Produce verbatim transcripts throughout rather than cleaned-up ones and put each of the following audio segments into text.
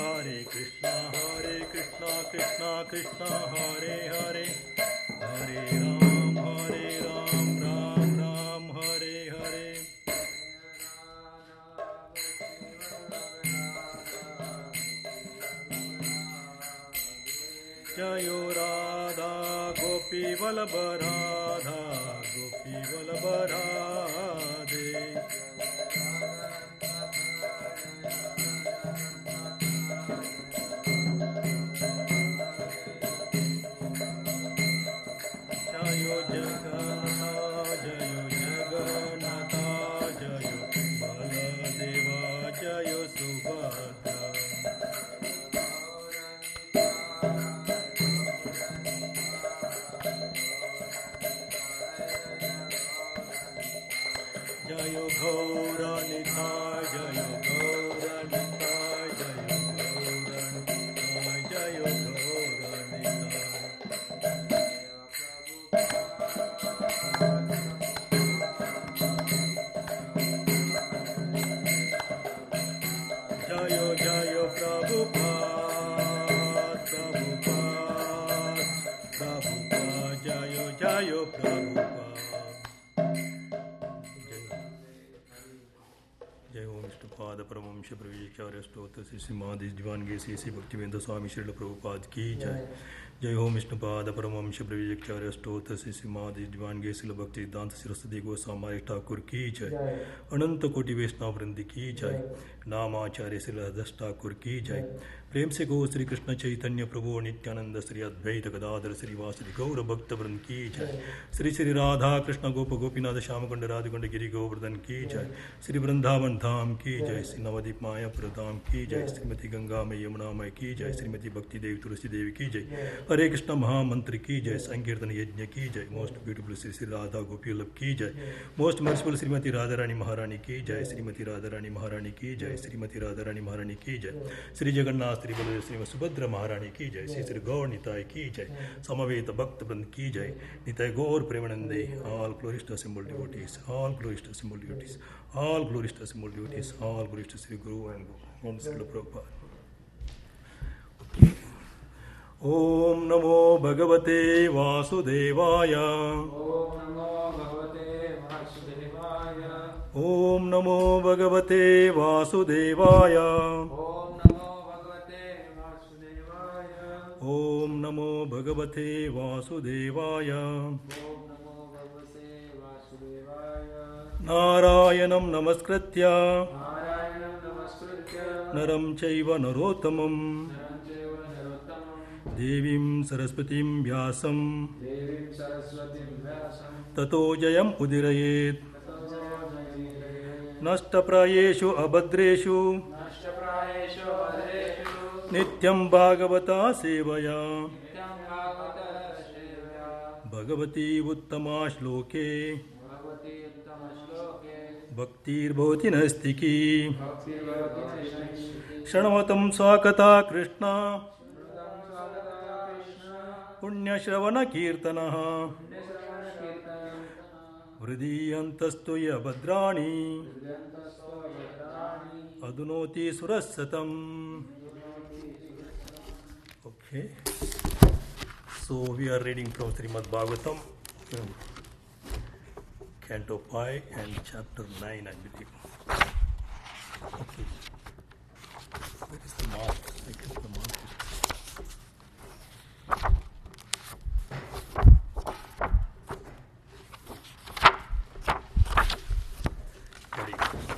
Hare Krishna, Hare Krishna, Krishna Krishna, Hare Hare, Hare Ram, Hare Ram, Ram Ram, Hare Hare. Jayo Radha Gopi Vallabha Radha Gopi Vallabha Radhe. Jayo Jagannatha Jayo Jagannatha Jayo Baladeva Jayo Subhadra. Jayo Gaura Nitai, Jayo Gaura Nitai, Jayo Gaura Nitai, Jayo Gaura Nitai. Jayo Jayo Prabhupada, Prabhupada, Prabhupada, Jayo Jayo Prabhupada. जय ओम विष्णुपाद परमवंश प्रवेशार्य स्तोत्र श्री श्रीमादि दिवान गे श्री श्री भक्तिवेंद्र स्वामी श्रील प्रभुपाद की जय. जय ओम विष्णुपाद परमवंश प्रवेशार्य स्तोत्र श्री श्रीमादि दिवान गे श्रील भक्ति सिद्धांत सरस्वती गोस्वामी ठाकुर की जय. अनंत कोटि वैष्णव वृंद की जय. नामाचार्य श्री हरदास ठाकुर की जय. प्रेम से गो श्री कृष्ण चैतन्य प्रभु नित्यानंद श्री अद्वैत गदाधर श्रीवासदि गौर भक्त वृंद की जय. श्री श्री राधा कृष्ण गोप गोपीनाथ श्यामकुंड राधकुंड गिरि गोवर्धन की जय. श्री वृंदावन धाम की जय. श्री नवदीप मायापुर धाम की जय. श्रीमती गंगा मय यमुना मय की जय. श्रीमती भक्ति देवी तुलसी देवी की जय. हरे कृष्ण महामंत्र की जय. संकीर्तन यज्ञ की जय. मोस्ट ब्यूटीफुल श्री श्री राधा गोपी वल्लभ की जय. मोस्ट मर्सिफुल श्रीमती राधा रानी महारानी की जय. श्रीमती राधा रानी महारानी की जय. श्रीमती राधा रानी महारानी की जय. श्री जगन्नाथ श्री बलदेव श्री सुभद्रा महारानी की जय. श्री श्री गौर निताय की जय. समवेत भक्त वृंद की जय. निताय गौर प्रेमानंदे. All glories to assembled devotees. All glories to assembled devotees. All glories to assembled devotees. All glories to Sri Guru and Guru and Srila Prabhupada. Om Namo Bhagavate Vasudevaya. Om Namo Bhagavate Vasudevaya. Om Namo Bhagavate Vasudevaya. Narayanam Namaskritya Naram Chaiva Narottamam Devim Saraswatim Vyasam Tato Jayam Udirayet Nashtaprayeshu Abhadreshu Nityam Bhagavata Sevaya Bhagavati Uttama Shloke Bhaktir Bhavati Nastiki Shanavatam Swakata Krishna Punya Shravana Kirtanaha Vridiyantastuya Bhadrani Adunoti Surasatam. Okay, so we are reading from Srimad Bhagavatam, Canto five and Chapter nine, I believe. Okay, where is the mark? I guess the mark is. Ready.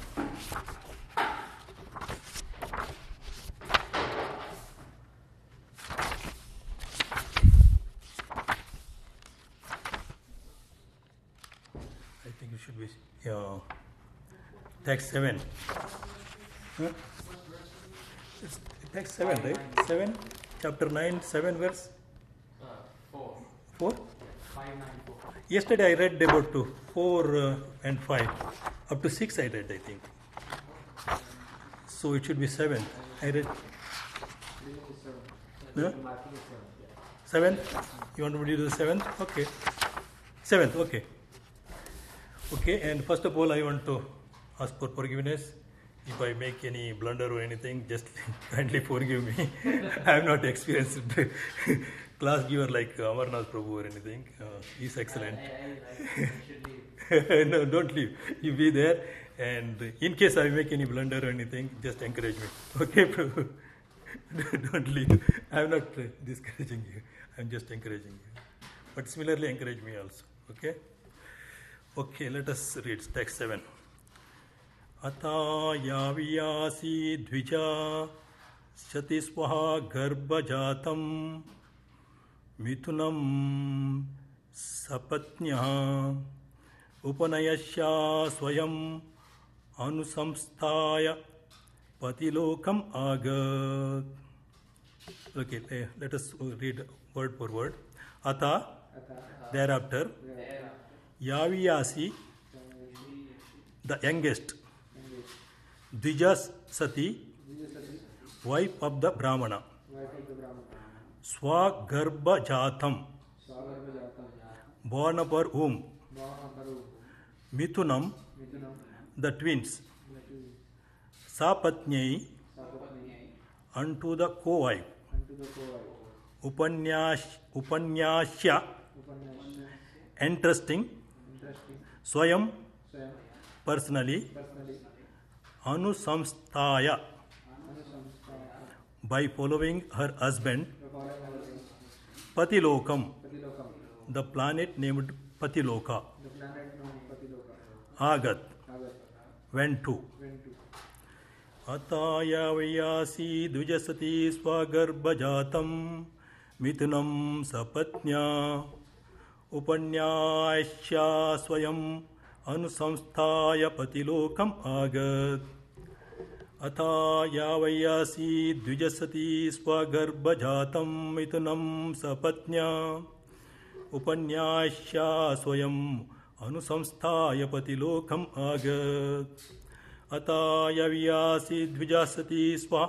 Should be yeah. Text seven. Huh? It's text seven, right? Seven, chapter nine, seven verse. Uh, four. Four. Five nine four. Yesterday I read about two, four uh, and five, up to six I read, I think. So it should be seven. I read. Huh? Seventh. You want me to do the seventh? Okay. Seventh. Okay. Okay, and first of all, I want to ask for forgiveness if I make any blunder or anything, just kindly forgive me. I have not experienced class giver like Amarnath Prabhu or anything. Uh, he's excellent. I, I, I, I should leave. No, don't leave. You be there, and in case I make any blunder or anything, just encourage me. Okay, Prabhu? Don't leave. I am not uh, discouraging you. I am just encouraging you. But similarly, encourage me also. Okay? Okay, let us read text seven. Ata yaviyasi dvija shatisvaha garbhajatam mitunam sapatnya upanayasya swayam anusamstaya patilokam agat. Okay, eh, let us read word for word. Ata, thereafter, yaviyasi, the youngest, Dvija Sati, wife of the Brahmana, Swagarbha Jatam, born of her womb, Mithunam, the twins, Sapatnyai, unto the co-wife, Upanyash, Upanyashya, entrusting, Swayam, personally, Anusamstaya, by following her husband, Patilokam, the planet named Patiloka, Agat, went to. Ataya vyasi dvijasati swagarbhajatam mitunam sapatnya upanyashya swayam anusamstaya patilokam agat. Ataya vyasi dvijasati swagarbhajatam mitunam sapatnya upanyashya swayam anusamstaya patilokam agat. Ataya vyasi dvijasati swa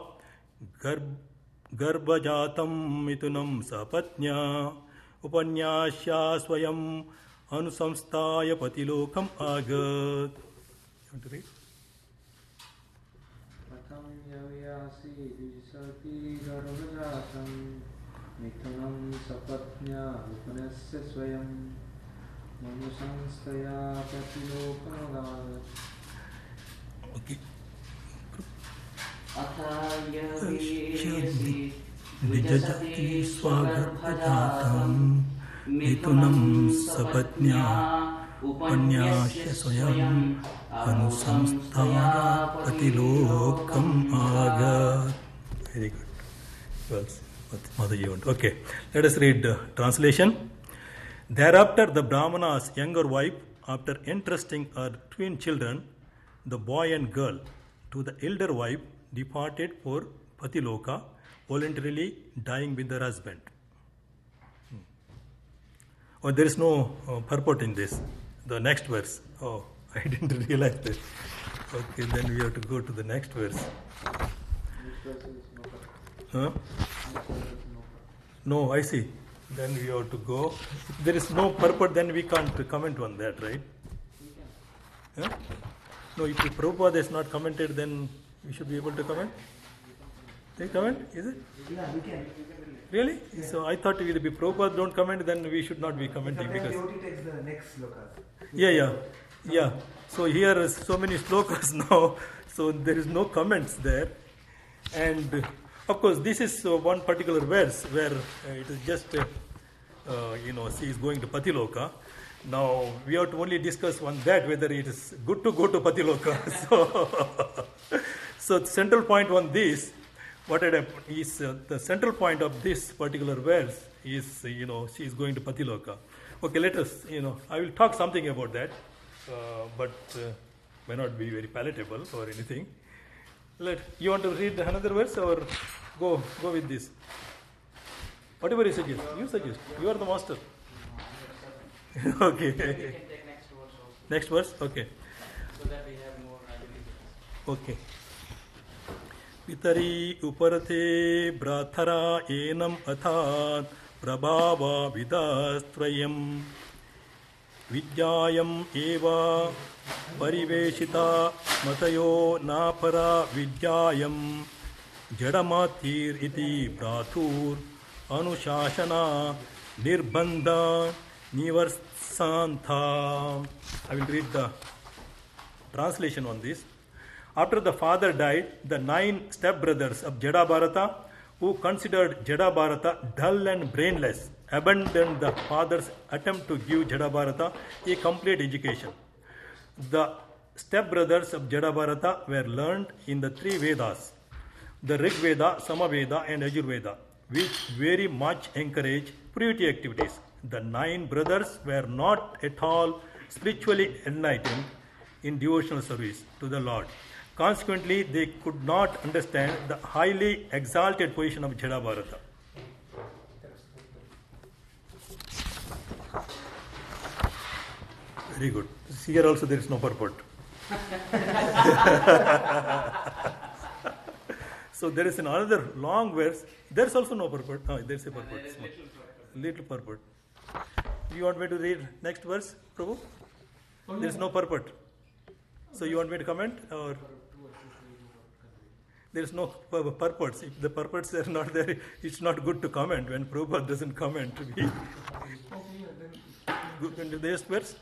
garbhajatam mitunam sapatnya upanyashya swayam anusamstaya patilokam agat. You want to read? Ataya vyasi dvijasati garbhajatam mitunam sapatnya upanyashya swayam anusamstaya patilokam agat. Okay. Atayaviyasi dvijasati swagarbhajatam mitunam sapatnya upanyashya swayam anusamstaya patilokam agat. Very good. Well, Motherji want. Okay. Let us read the translation. Thereafter, the Brahmana's younger wife, after entrusting her twin children, the boy and girl, to the elder wife, departed for Patiloka, voluntarily dying with her husband. Hmm. Oh, there is no uh, purport in this. The next verse. Oh, I didn't realize that. Okay, then we have to go to the next verse. Huh? No, I see. Then we have to go. If there is no purport, then we can't comment on that, right? Huh? No, if the Prabhupada is not commented, then we should be able to comment. They comment, is it? Yeah, we can. Really? Yeah. So I thought if the Prabhupada don't comment, then we should not be commenting Sometimes because. devotee takes the next slokas. Yeah, yeah, yeah. So here is so many slokas now, so there is no comments there, and uh, of course this is uh, one particular verse where uh, it is just uh, uh, you know she is going to Patiloka. Now we have to only discuss on that whether it is good to go to Patiloka. so, so the central point on this, what had happened is uh, the central point of this particular verse is uh, you know she is going to Patiloka. Okay, let us you know I will talk something about that, uh, but uh, may not be very palatable or anything. Let you want to read another verse or go go with this. Whatever you suggest, you suggest. You are the master. Okay. We can take next verse also, Next verse? Okay. so that we have more ability. Okay. Pitari uparate brathara enam athat prabhava vidastrayam vidyayam eva pariveshita matayo napara vidyayam jadamatir iti prathur anushashana nirbandha nivarsantha. I will read the translation on this. After the father died, the nine stepbrothers of Jadabharata, who considered Jadabharata dull and brainless, abandoned the father's attempt to give Jadabharata a complete education. The stepbrothers of Jadabharata were learned in the three Vedas, the Rig Veda, Samaveda and Ajurveda, which very much encourage purity activities. The nine brothers were not at all spiritually enlightened in devotional service to the Lord. Consequently, they could not understand the highly exalted position of Jadabharata. Very good. Here also there is no purport. So there is another long verse. There is also no purport. Oh, there is a purport. There is Small. little purport. Little purport. You want me to read next verse, Prabhu? There is no purport. So you want me to comment or? There is no pur- purports. If the purports are not there, it's not good to comment. When Prabhupada doesn't comment, we good into this verse.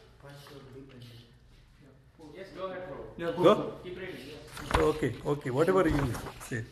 Yes, go ahead. Yeah, go. Go. Keep reading. Yes. Okay, okay, whatever you say.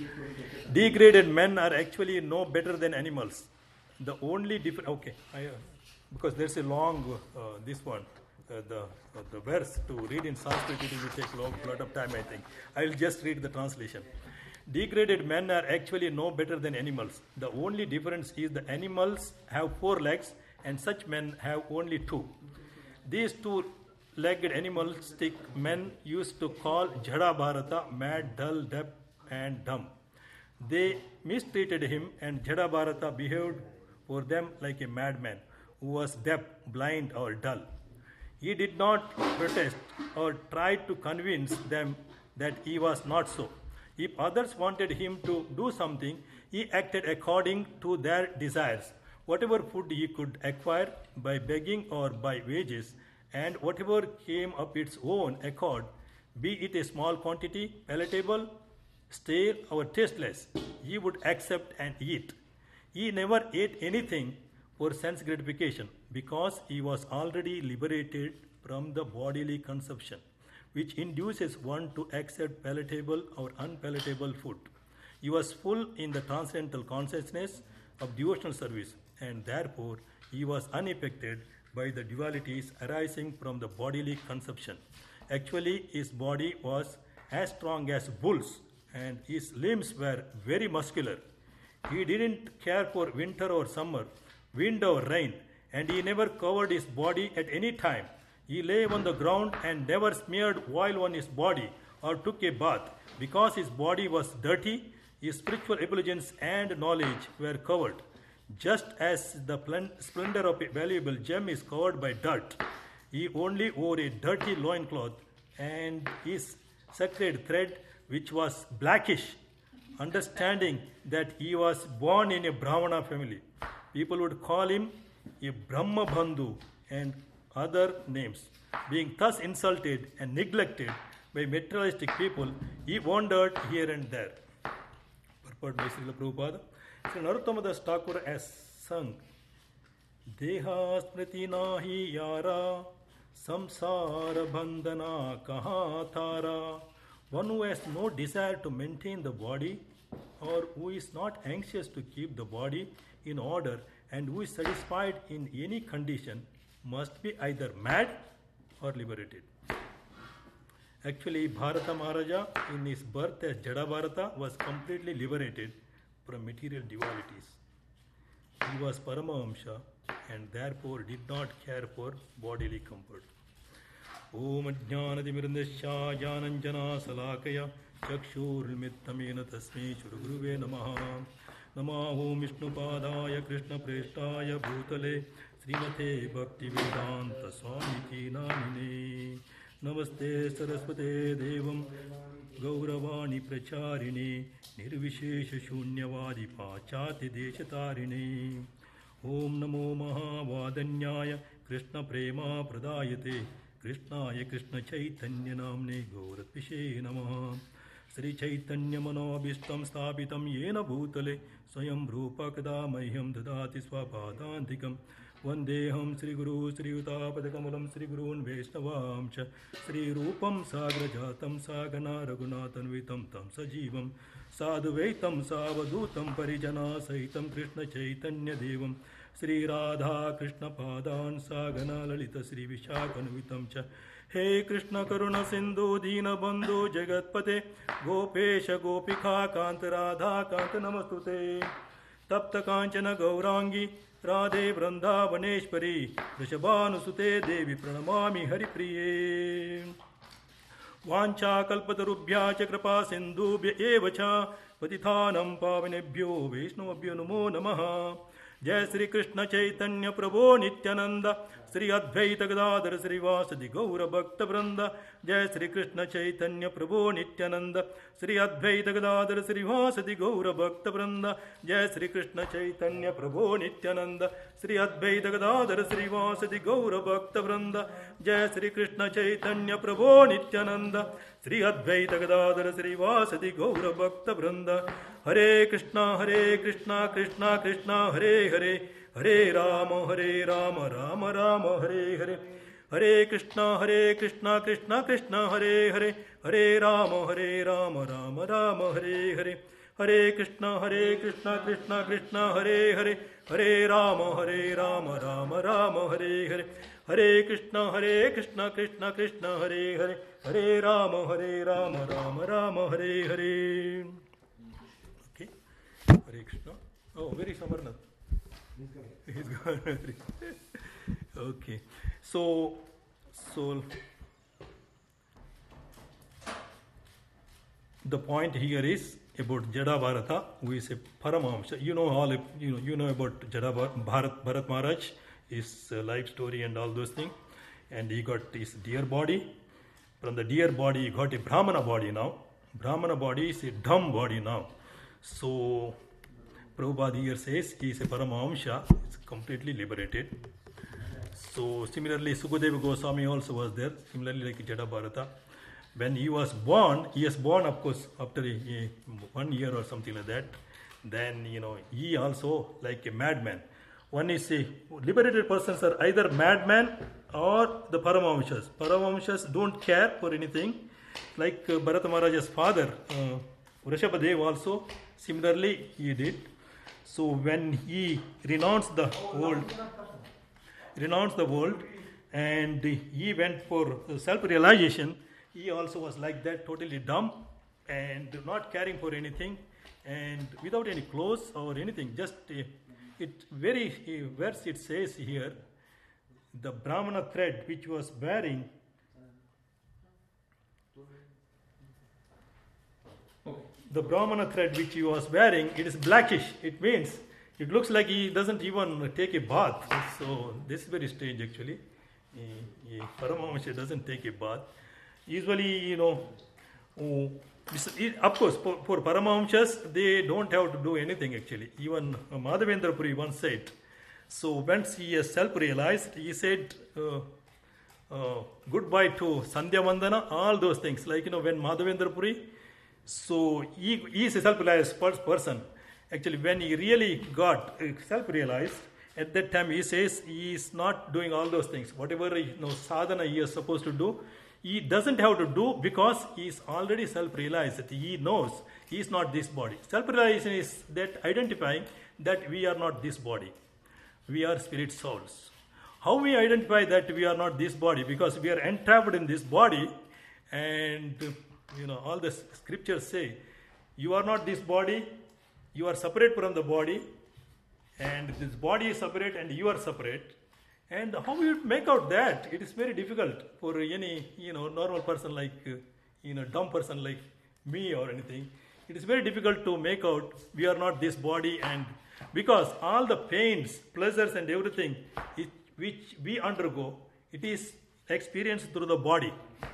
Degraded men are actually no better than animals. The only difference, okay, I, uh, because there's a long, uh, this one, uh, the uh, the verse to read in Sanskrit, it will take a long, lot of time, I think. I will just read the translation. Degraded men are actually no better than animals. The only difference is the animals have four legs and such men have only two. These two-legged animalistic men used to call Jadabharata mad, dull, deaf and dumb. They mistreated him and Jadabharata behaved for them like a madman who was deaf, blind or dull. He did not protest or try to convince them that he was not so. If others wanted him to do something, he acted according to their desires. Whatever food he could acquire by begging or by wages, and whatever came of its own accord, be it a small quantity, palatable, stale or tasteless, he would accept and eat. He never ate anything for sense gratification because he was already liberated from the bodily consumption, which induces one to accept palatable or unpalatable food. He was full in the transcendental consciousness of devotional service, and therefore he was unaffected by the dualities arising from the bodily consumption. Actually, his body was as strong as bulls, and his limbs were very muscular. He didn't care for winter or summer, wind or rain, and he never covered his body at any time. He lay on the ground and never smeared oil on his body or took a bath. Because his body was dirty, his spiritual intelligence and knowledge were covered. Just as the splendor of a valuable gem is covered by dirt, he only wore a dirty loincloth and his sacred thread, which was blackish, understanding that he was born in a Brahmana family. People would call him a Brahma Bandhu and other names. Being thus insulted and neglected by materialistic people, he wandered here and there. Purport by Srila Prabhupada. Sri Narottama Das Thakur has sung, Deha smriti nahi yara, samsara bandhana kaha thara. One who has no desire to maintain the body, or who is not anxious to keep the body in order, and who is satisfied in any condition, must be either mad or liberated. Actually, Bharata Maharaja, in his birth as Jadabharata, was completely liberated from material dualities. He was Paramahamsa and therefore did not care for bodily comfort. Om Ajnanatimirandasya Jananjana Salakaya Chakshurmittamena Tasmai Guruve Namaha Namaho Vishnupadaya Krishna Preshtaya Bhutale Srimate Bhaktivedanta Swamiti Namine Namaste Saraswate Devam Gauravani Pracharini Nirvishesha Shunyavadi Pachati Deshatarine Om Namo Mahavadanyaya Krishna Prema Pradayate Krishnaya Krishna Chaitanya Namne Gauratpishe Namaha Sri Chaitanya Manobishtam Sthapitam Yena Bhutale Swayam Rupa Kada Mahyam Dadati Swapadantikam Vandeham Sri Guru Sri Utapadakamalam Sri Gurun Vaishnavam Cha Sri Rupam Sagrajatam Sagana Raghunathan Vitam Tam Sajivam Sadhuvaitam Savadutam Parijana Saitam Krishna Chaitanya Devam Sri Radha Krishna Padan Sagana Lalita Sri Vishakanuvitam Cha He Krishna Karuna Sindhu Dina Bandhu Jagatpate Gopesha Gopika Kanta Radha Kanta Namastute Tapta Kanchana Gaurangi Radhe Vrindavaneshwari Vrishabhanusute Devi Pranamami Haripriye Vancha Kalpatarubhya Chakrapa Sindhubhya Evacha Patithanam Pavanebhyo Vaishnavabhyo Namo Namaha Jai Sri Krishna Chaitanya Prabhu Nityananda Sri Advaita Gadadhara Sri Vasadi Gaura Bhakta Vranda Jai Sri Krishna Chaitanya Prabhu Nityananda Sri Advaita Gadadhara Sri Vasadi Gaura Bhakta Vranda Jai Sri Krishna Chaitanya Prabhu Nityananda Sri Advaita Gadadhara Sri Vasadi Gaura Bhakta Vranda Jai Sri Krishna Chaitanya Prabhu Nityananda Sri Advaita Gadadhara Sri Vasadi Gaura Bhakta Vranda Hare Krishna Hare Krishna Krishna Krishna Hare Hare Hare Rama Hare Rama Rama Rama Hare Hare Hare Krishna Hare Krishna Krishna Krishna Hare Hare Hare Rama Hare Rama Rama Rama Hare Hare Hare Krishna Hare Krishna Krishna Krishna Hare Hare Hare Rama Hare Rama Rama Rama Hare Hare Hare Krishna Hare Krishna Krishna Krishna Hare Hare Hare Rama Hare Rama Rama Rama Hare Hare. Okay. Hare Krishna. Oh, where is Amarnath? He's gone. Okay. So, so the point here is about Jada Bharata, who is a Paramahamsa. You know all. You know you know about Jada Bharat, Bharat Maharaj, his uh, life story and all those things, and he got his deer body. From the deer body, he got a Brahmana body now. Brahmana body is a dumb body now. So Prabhupada here says he is a Paramahamsa, is completely liberated. So similarly, Sukadeva Goswami also was there, similarly like Jada Bharata. When he was born, he was born of course after a, a, one year or something like that. Then, you know, he also like a madman. One is a liberated persons are either madman or the Paramahamsas. Paramahamsas don't care for anything. Like uh, Bharata Maharaj's father, uh, Vrishabhadev also, similarly he did. So when he renounced the world, renounced the world, and he went for self-realization, he also was like that, totally dumb and not caring for anything, and without any clothes or anything. Just uh, it very uh, verse it says here, the Brahmana thread which was wearing. The Brahmana thread which he was wearing, it is blackish. It means it looks like he doesn't even take a bath. So this is very strange actually. He, he, Paramahamsa doesn't take a bath. Usually, you know, oh, it, of course, for, for Paramahamsas, they don't have to do anything actually. Even uh, Madhavendra Puri once said, so once he has self-realized, he said, uh, uh, goodbye to Sandhya Vandana, all those things. Like, you know, when Madhavendra Puri, so he, he is a self-realized person. Actually, when he really got uh, self-realized, at that time he says he is not doing all those things. Whatever, you know, sadhana he is supposed to do, he doesn't have to do because he is already self-realized. He knows he is not this body. Self-realization is that identifying that we are not this body. We are spirit souls. How we identify that we are not this body? Because we are entrapped in this body, and you know all the scriptures say you are not this body, you are separate from the body, and this body is separate and you are separate. And how you make out that? It is very difficult for any, you know, normal person like, uh, you know, dumb person like me or anything. It is very difficult to make out we are not this body, and because all the pains, pleasures and everything it, which we undergo, it is experienced through the body.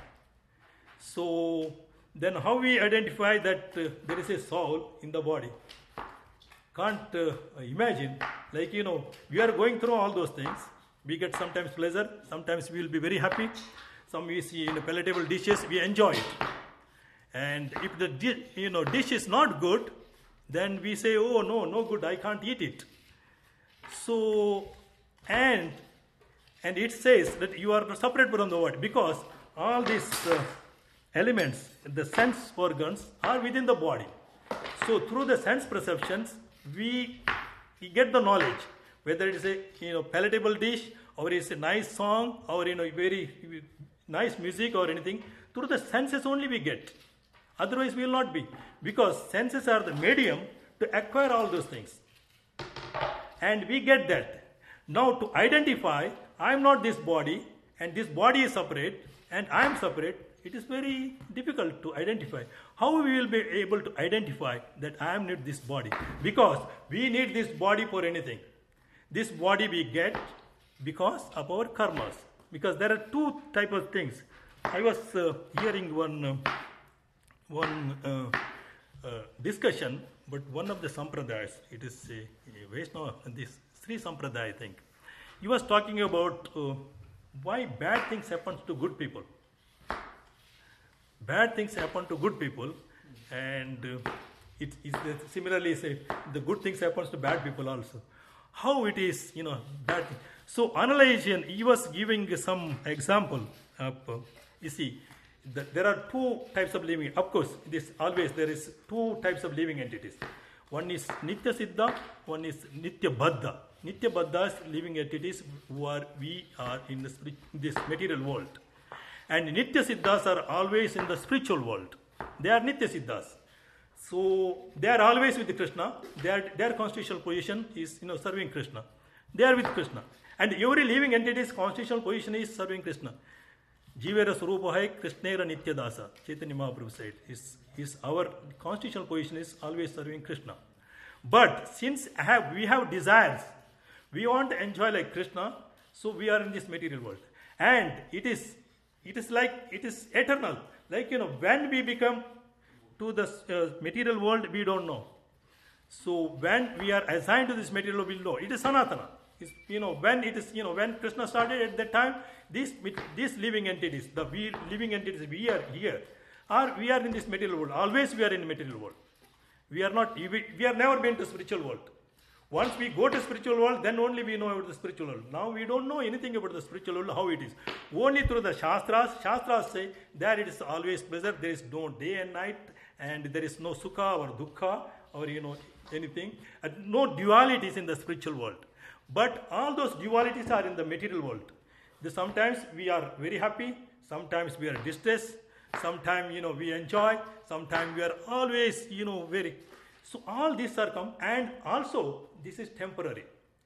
So then how we identify that uh, there is a soul in the body? Can't uh, imagine, like, you know, we are going through all those things. We get sometimes pleasure, sometimes we will be very happy. Some we see in palatable dishes, we enjoy it. And if the di- you know dish is not good, then we say, oh no, no good, I can't eat it. So, and and it says that you are separate from the body because all these uh, elements, the sense organs, are within the body. So through the sense perceptions, we, we get the knowledge, whether it is a you know palatable dish or it's a nice song or you know very nice music or anything. Through the senses only we get. Otherwise we will not be, because senses are the medium to acquire all those things. And we get that. Now to identify, I am not this body and this body is separate and I am separate, it is very difficult to identify. How we will be able to identify that I am not this body? Because we need this body for anything. This body we get because of our karmas. Because there are two type of things. I was uh, hearing one uh, one uh, uh, discussion, but one of the sampradayas, it is a, a Vaishnava, this Sri Sampradaya, I think. He was talking about uh, why bad things happen to good people. Bad things happen to good people, and uh, it is uh, similarly say the good things happens to bad people also. How it is, you know, bad. So analyzing, he was giving some example of, uh, you see, the, there are two types of living. Of course, this always there is two types of living entities. One is Nitya Siddha, one is Nitya Baddha. Nitya Baddha is living entities who are, we are in this, this material world. And Nitya Siddhas are always in the spiritual world. They are Nitya Siddhas. So they are always with Krishna. Their, their constitutional position is, you know, serving Krishna. They are with Krishna. And every living entity's constitutional position is serving Krishna. Jivera Swarupa hai Krishnera Nitya Dasa. Chaitanya Mahaprabhu said, is, is our constitutional position is always serving Krishna. But since I have, we have desires, we want to enjoy like Krishna, so we are in this material world. And it is, it is like, it is eternal. Like, you know, when we become to the uh, material world, we don't know. So when we are assigned to this material world, we know. It is Sanatana. It's, you know, when it is, you know, when Krishna started at that time, these, these living entities, the we, living entities, we are here, are, we are in this material world. Always we are in the material world. We are not, we, we have never been to spiritual world. Once we go to spiritual world, then only we know about the spiritual world. Now we don't know anything about the spiritual world, how it is. Only through the Shastras, Shastras say that it is always pleasure, there is no day and night, and there is no Sukha or Dukkha or, you know, anything. And no dualities in the spiritual world. But all those dualities are in the material world. The, sometimes we are very happy, sometimes we are distressed, sometimes, you know, we enjoy, sometimes we are always, you know, very... So all these are come, and also this is temporary.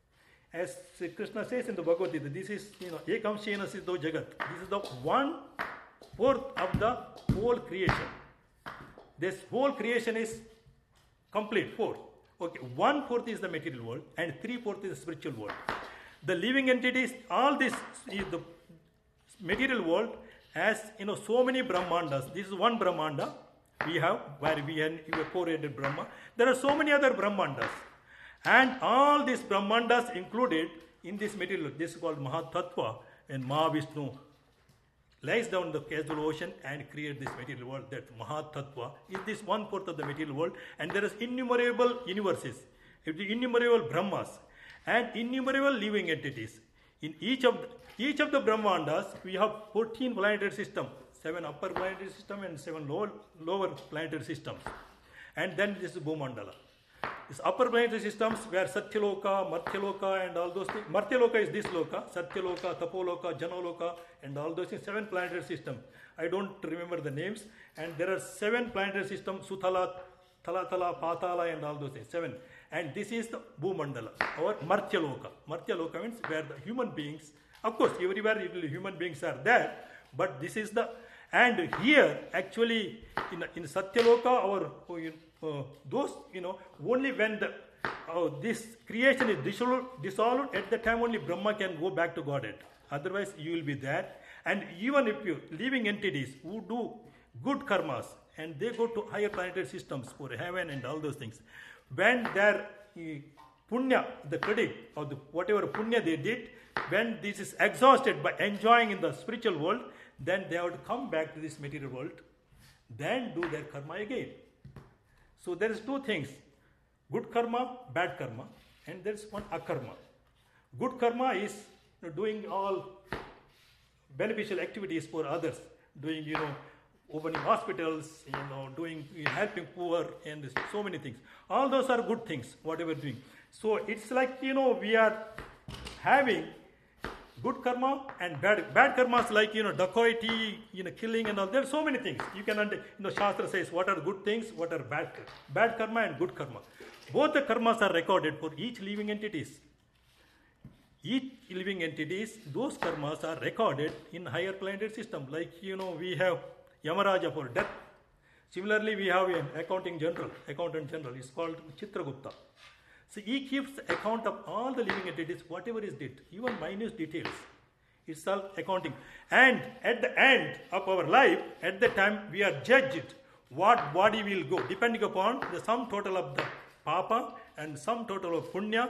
As Krishna says in the Bhagavad Gita, this is, you know, ekam shena siddho jagat. This is the one fourth of the whole creation. This whole creation is complete, fourth. Okay, one fourth is the material world, and three fourth is the spiritual world. The living entities, all this is the material world has, you know, so many Brahmandas. This is one Brahmanda. We have, where we have four-headed Brahma. There are so many other Brahmandas. And all these Brahmandas included in this material, this is called Mahatattva, and Mahavishnu lays down the casual ocean and create this material world. That Mahatattva is this one-fourth of the material world. And there is innumerable universes, innumerable Brahmas, and innumerable living entities. In each of the, each of the Brahmandas, we have fourteen planetary systems. Seven upper planetary system and seven lower, lower planetary systems. And then this is Bhumandala. This upper planetary systems where Satyaloka, Martyaloka and all those things. Martyaloka is this loka, Satyaloka, Tapoloka, Janaloka and all those things. Seven planetary systems. I don't remember the names. And there are seven planetary systems, Suthala, Talatala, Patala and all those things. Seven. And this is the Bhumandala or Martyaloka. Martyaloka means where the human beings, of course everywhere human beings are there, but this is the... And here, actually, in, in Satyaloka, or uh, those, you know, only when the, uh, this creation is dissolved, dissolved, at the time only Brahma can go back to Godhead. Otherwise, you will be there. And even if you, living entities who do good karmas, and they go to higher planetary systems for heaven and all those things, when their uh, punya, the credit, or the, whatever punya they did, when this is exhausted by enjoying in the spiritual world, then they have to come back to this material world, then do their karma again. So there is two things, good karma, bad karma, and there is one akarma. Good karma is you know, doing all beneficial activities for others, doing, you know, opening hospitals, you know, doing, helping poor, and so many things. All those are good things, whatever doing. So it's like, you know, we are having good karma and bad bad karmas, like, you know, dacoity, you know, killing and all. There are so many things. You can, under, you know, Shastra says what are good things, what are bad bad karma and good karma. Both the karmas are recorded for each living entities. Each living entities, those karmas are recorded in higher planetary system. Like, you know, we have Yamaraja for death. Similarly, we have an accounting general, accountant general. It's called Chitragupta. So he keeps account of all the living entities, whatever is did, even minute details. It's all accounting. And at the end of our life, at the time we are judged what body will go, depending upon the sum total of the papa and sum total of punya,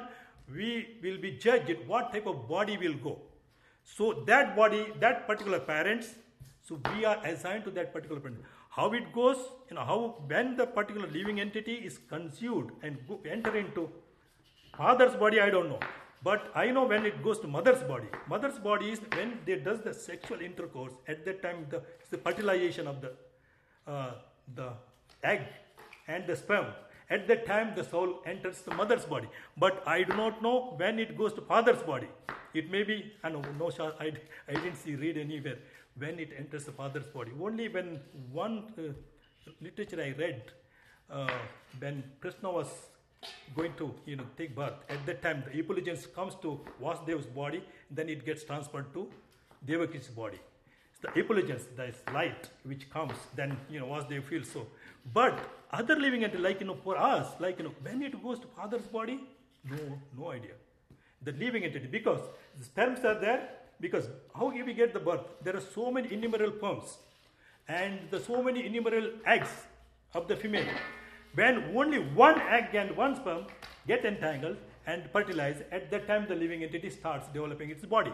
we will be judged what type of body will go. So that body, that particular parents, so we are assigned to that particular parent. How it goes, you know, how when the particular living entity is conceived and go, enter into father's body, I don't know. But I know when it goes to mother's body. Mother's body is when they does the sexual intercourse. At that time, the, it's the fertilization of the uh, the egg and the sperm. At that time, the soul enters the mother's body. But I do not know when it goes to father's body. It may be, I know, no, I, I didn't see, read anywhere when it enters the father's body. Only when one uh, literature I read, uh, when Krishna was going to, you know, take birth, at that time the effulgence comes to Vasudev's body, then it gets transferred to Devaki's body. It's the effulgence, that is light, which comes, then, you know, Vasudev feels so. But other living entity, like, you know, for us, like, you know, when it goes to father's body, no, no idea. The living entity, because the sperms are there, because how we get the birth? There are so many innumerable sperms, and the so many innumerable eggs of the female. When only one egg and one sperm get entangled and fertilized, at that time the living entity starts developing its body.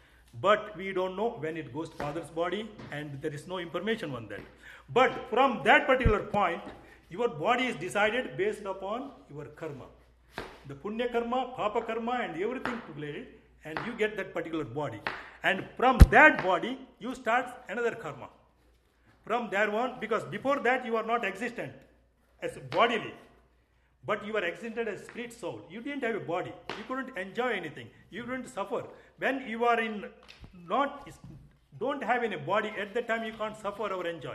But we don't know when it goes to father's body, and there is no information on that. But from that particular point, your body is decided based upon your karma. The punya karma, papa karma, and everything related, and you get that particular body. And from that body, you start another karma. From there on, because before that you are not existent as bodily, but you are existent as spirit soul. You didn't have a body. You couldn't enjoy anything. You didn't suffer. When you are in not don't have any body, at that time you can't suffer or enjoy.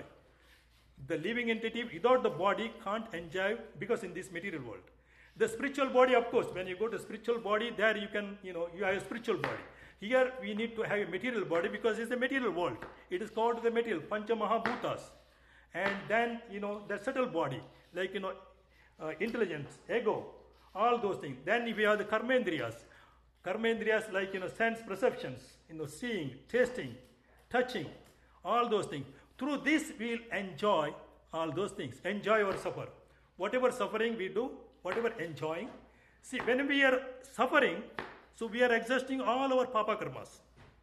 The living entity without the body can't enjoy, because in this material world. The spiritual body, of course, when you go to spiritual body, there you can, you know, you have a spiritual body. Here we need to have a material body, because it's a material world. It is called the material, Pancha Mahabhutas. And then, you know, the subtle body, like, you know, uh, intelligence, ego, all those things. Then we have the karmendriyas. Karmendriyas, like, you know, sense perceptions, you know, seeing, tasting, touching, all those things. Through this, we will enjoy all those things. Enjoy or suffer. Whatever suffering we do, whatever enjoying. See, when we are suffering, so we are exhausting all our papa karmas.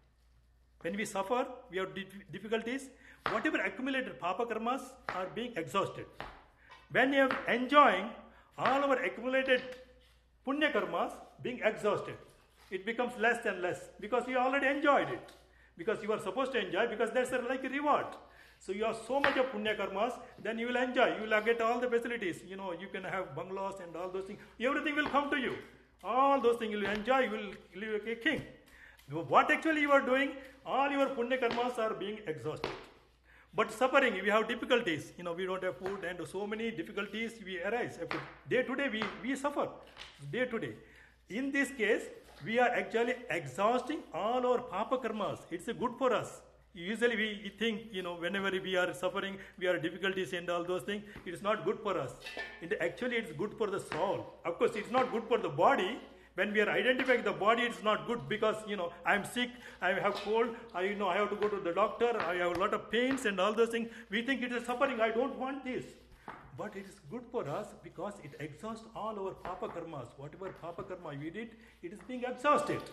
When we suffer, we have difficulties. Whatever accumulated papa karmas are being exhausted. When you are enjoying, all our accumulated punya karmas being exhausted. It becomes less and less, because you already enjoyed it. Because you are supposed to enjoy, because that's a, like a reward. So you have so much of punya karmas, then you will enjoy. You will get all the facilities. You know, you can have bungalows and all those things. Everything will come to you. All those things you will enjoy. You will live like a king. What actually you are doing, all your punya karmas are being exhausted. But suffering, we have difficulties. You know, we don't have food, and so many difficulties we arise. Day to day, we, we suffer. Day to day. In this case, we are actually exhausting all our papa karmas. It's a good for us. Usually we think, you know, whenever we are suffering, we are difficulties and all those things, it is not good for us. It, actually, it's good for the soul. Of course, it's not good for the body. When we are identifying the body, it's not good, because, you know, I'm sick, I have cold, I, you know, I have to go to the doctor, I have a lot of pains and all those things. We think it is suffering, I don't want this. But it is good for us, because it exhausts all our papa karmas. Whatever papa karma we did, it is being exhausted.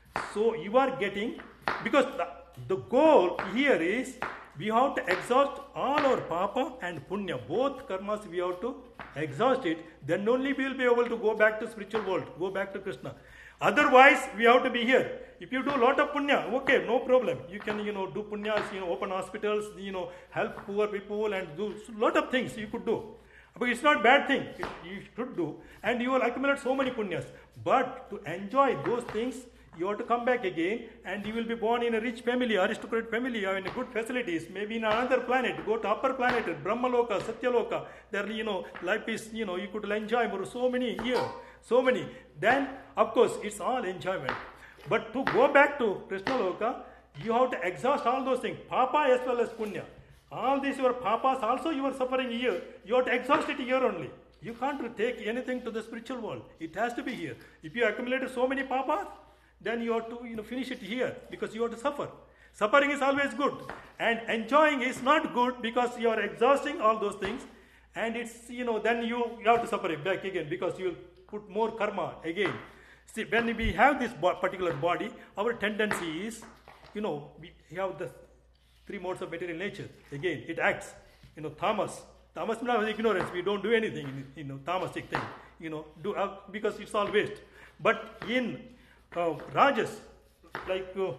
So you are getting, because the, the goal here is we have to exhaust all our papa and punya, both karmas we have to exhaust it, then only we will be able to go back to spiritual world, go back to Krishna. Otherwise, we have to be here. If you do a lot of punya, okay, no problem. You can, you know, do punyas, you know, open hospitals, you know, help poor people and do a lot of things you could do. But it's not bad thing. It, you should do. And you will accumulate so many punyas. But to enjoy those things, you have to come back again and you will be born in a rich family, aristocrat family, or in a good facilities, maybe in another planet, go to upper planet, Brahmaloka, Satyaloka. There, you know, life is, you know, you could enjoy for so many years, so many. Then, of course, it's all enjoyment. But to go back to Krishna Loka, you have to exhaust all those things, papa as well as punya. All these your papas also you are suffering here. You have to exhaust it here only. You can't take anything to the spiritual world. It has to be here. If you accumulated so many papas, then you have to, you know, finish it here because you have to suffer. Suffering is always good, and enjoying is not good because you are exhausting all those things, and it's, you know, then you, you have to suffer it back again because you will put more karma again. See, when we have this bo- particular body, our tendency is, you know, we have the three modes of material nature. Again, it acts, you know, tamas. Tamas means ignorance. We don't do anything in, you know, tamasic thing, you know, do uh, because it's all waste. But in uh, rajas, like uh,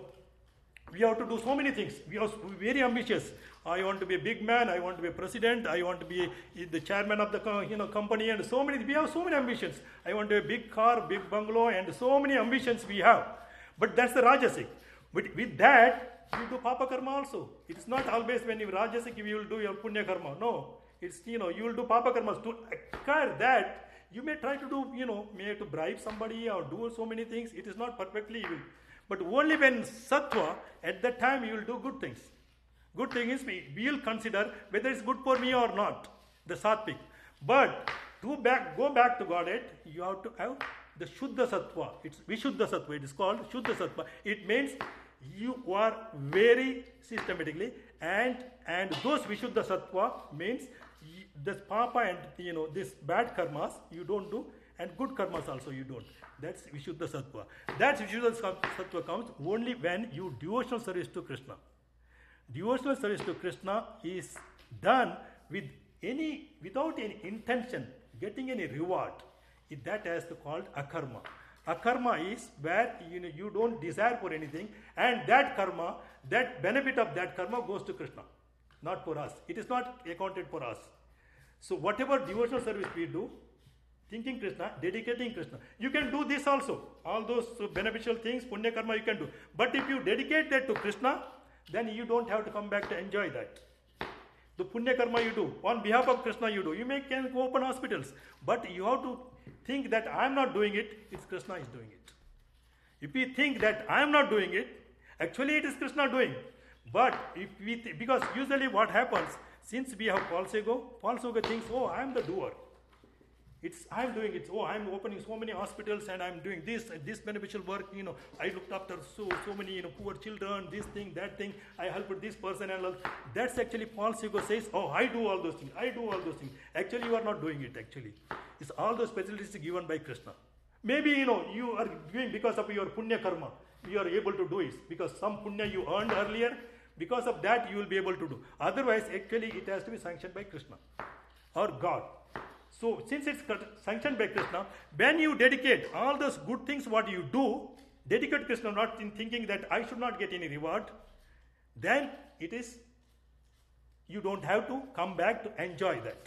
we have to do so many things. We are very ambitious. I want to be a big man. I want to be a president. I want to be the chairman of the co- you know company, and so many. We have so many ambitions. I want to have a big car, big bungalow, and so many ambitions we have. But that's the rajasic. But with that, you do papa karma also. It's not always when you rajasic you will do your punya karma. No, it's, you know, you will do papa karmas to acquire that. You may try to do, you know, may to bribe somebody or do so many things. It is not perfectly evil. But only when sattva, at that time you will do good things. Good thing is we will consider whether it's good for me or not, the sattvic. But to back, go back to Godhead, you have to have the Shuddha Sattva. It's Vishuddha Sattva. It is called Shuddha Sattva. It means you are very systematically, and and those Vishuddha Sattva means this papa and, you know, this bad karmas you don't do, and good karmas also you don't. That's Vishuddha Sattva. That Vishuddha Sattva comes only when you devotional service to Krishna. Devotional service to Krishna is done with any, without any intention, getting any reward. It, that is called akarma. Akarma is where, you know, you don't desire for anything, and that karma, that benefit of that karma goes to Krishna, not for us. It is not accounted for us. So whatever devotional service we do, thinking Krishna, dedicating Krishna, you can do this also. All those beneficial things, punya karma you can do. But if you dedicate that to Krishna, then you don't have to come back to enjoy that. The punya karma you do, on behalf of Krishna you do. You may can open hospitals, but you have to think that I am not doing it, it's Krishna is doing it. If we think that I am not doing it, actually it is Krishna doing. But if we, th- because usually what happens, since we have false ego, false ego thinks, oh, I am the doer. It's, I am doing it. Oh, I am opening so many hospitals and I am doing this, this beneficial work. You know, I looked after so, so many, you know, poor children, this thing, that thing. I helped this person and all. That's actually false ego says, oh, I do all those things. I do all those things. Actually, you are not doing it, actually. It's all those facilities given by Krishna. Maybe, you know, you are doing because of your punya karma. You are able to do it because some punya you earned earlier. Because of that, you will be able to do. Otherwise, actually, it has to be sanctioned by Krishna or God. So, since it's sanctioned by Krishna, when you dedicate all those good things what you do, dedicate Krishna, not in thinking that I should not get any reward, then it is, you don't have to come back to enjoy that.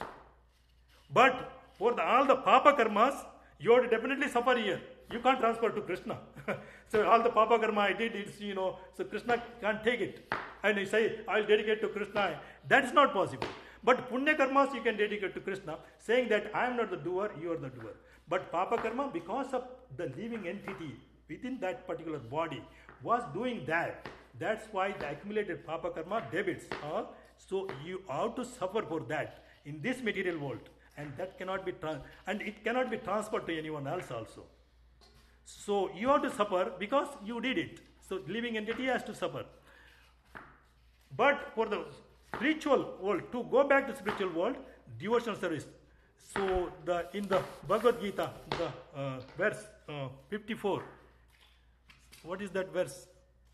But for the, all the papa karmas, you have to definitely suffer here. You can't transfer to Krishna. So all the papa karma I did, it's, you know, so Krishna can't take it. And you say, I'll dedicate to Krishna. That's not possible. But punya karmas you can dedicate to Krishna, saying that I am not the doer, you are the doer. But papa karma, because of the living entity within that particular body was doing that, that's why the accumulated papa karma debits. Uh, so you have to suffer for that in this material world. And that cannot be, trans- and it cannot be transferred to anyone else also. So you have to suffer because you did it. So living entity has to suffer. But for the spiritual world, to go back to spiritual world, devotional service. So the in the Bhagavad Gita, the uh, verse uh, fifty-four, what is that verse?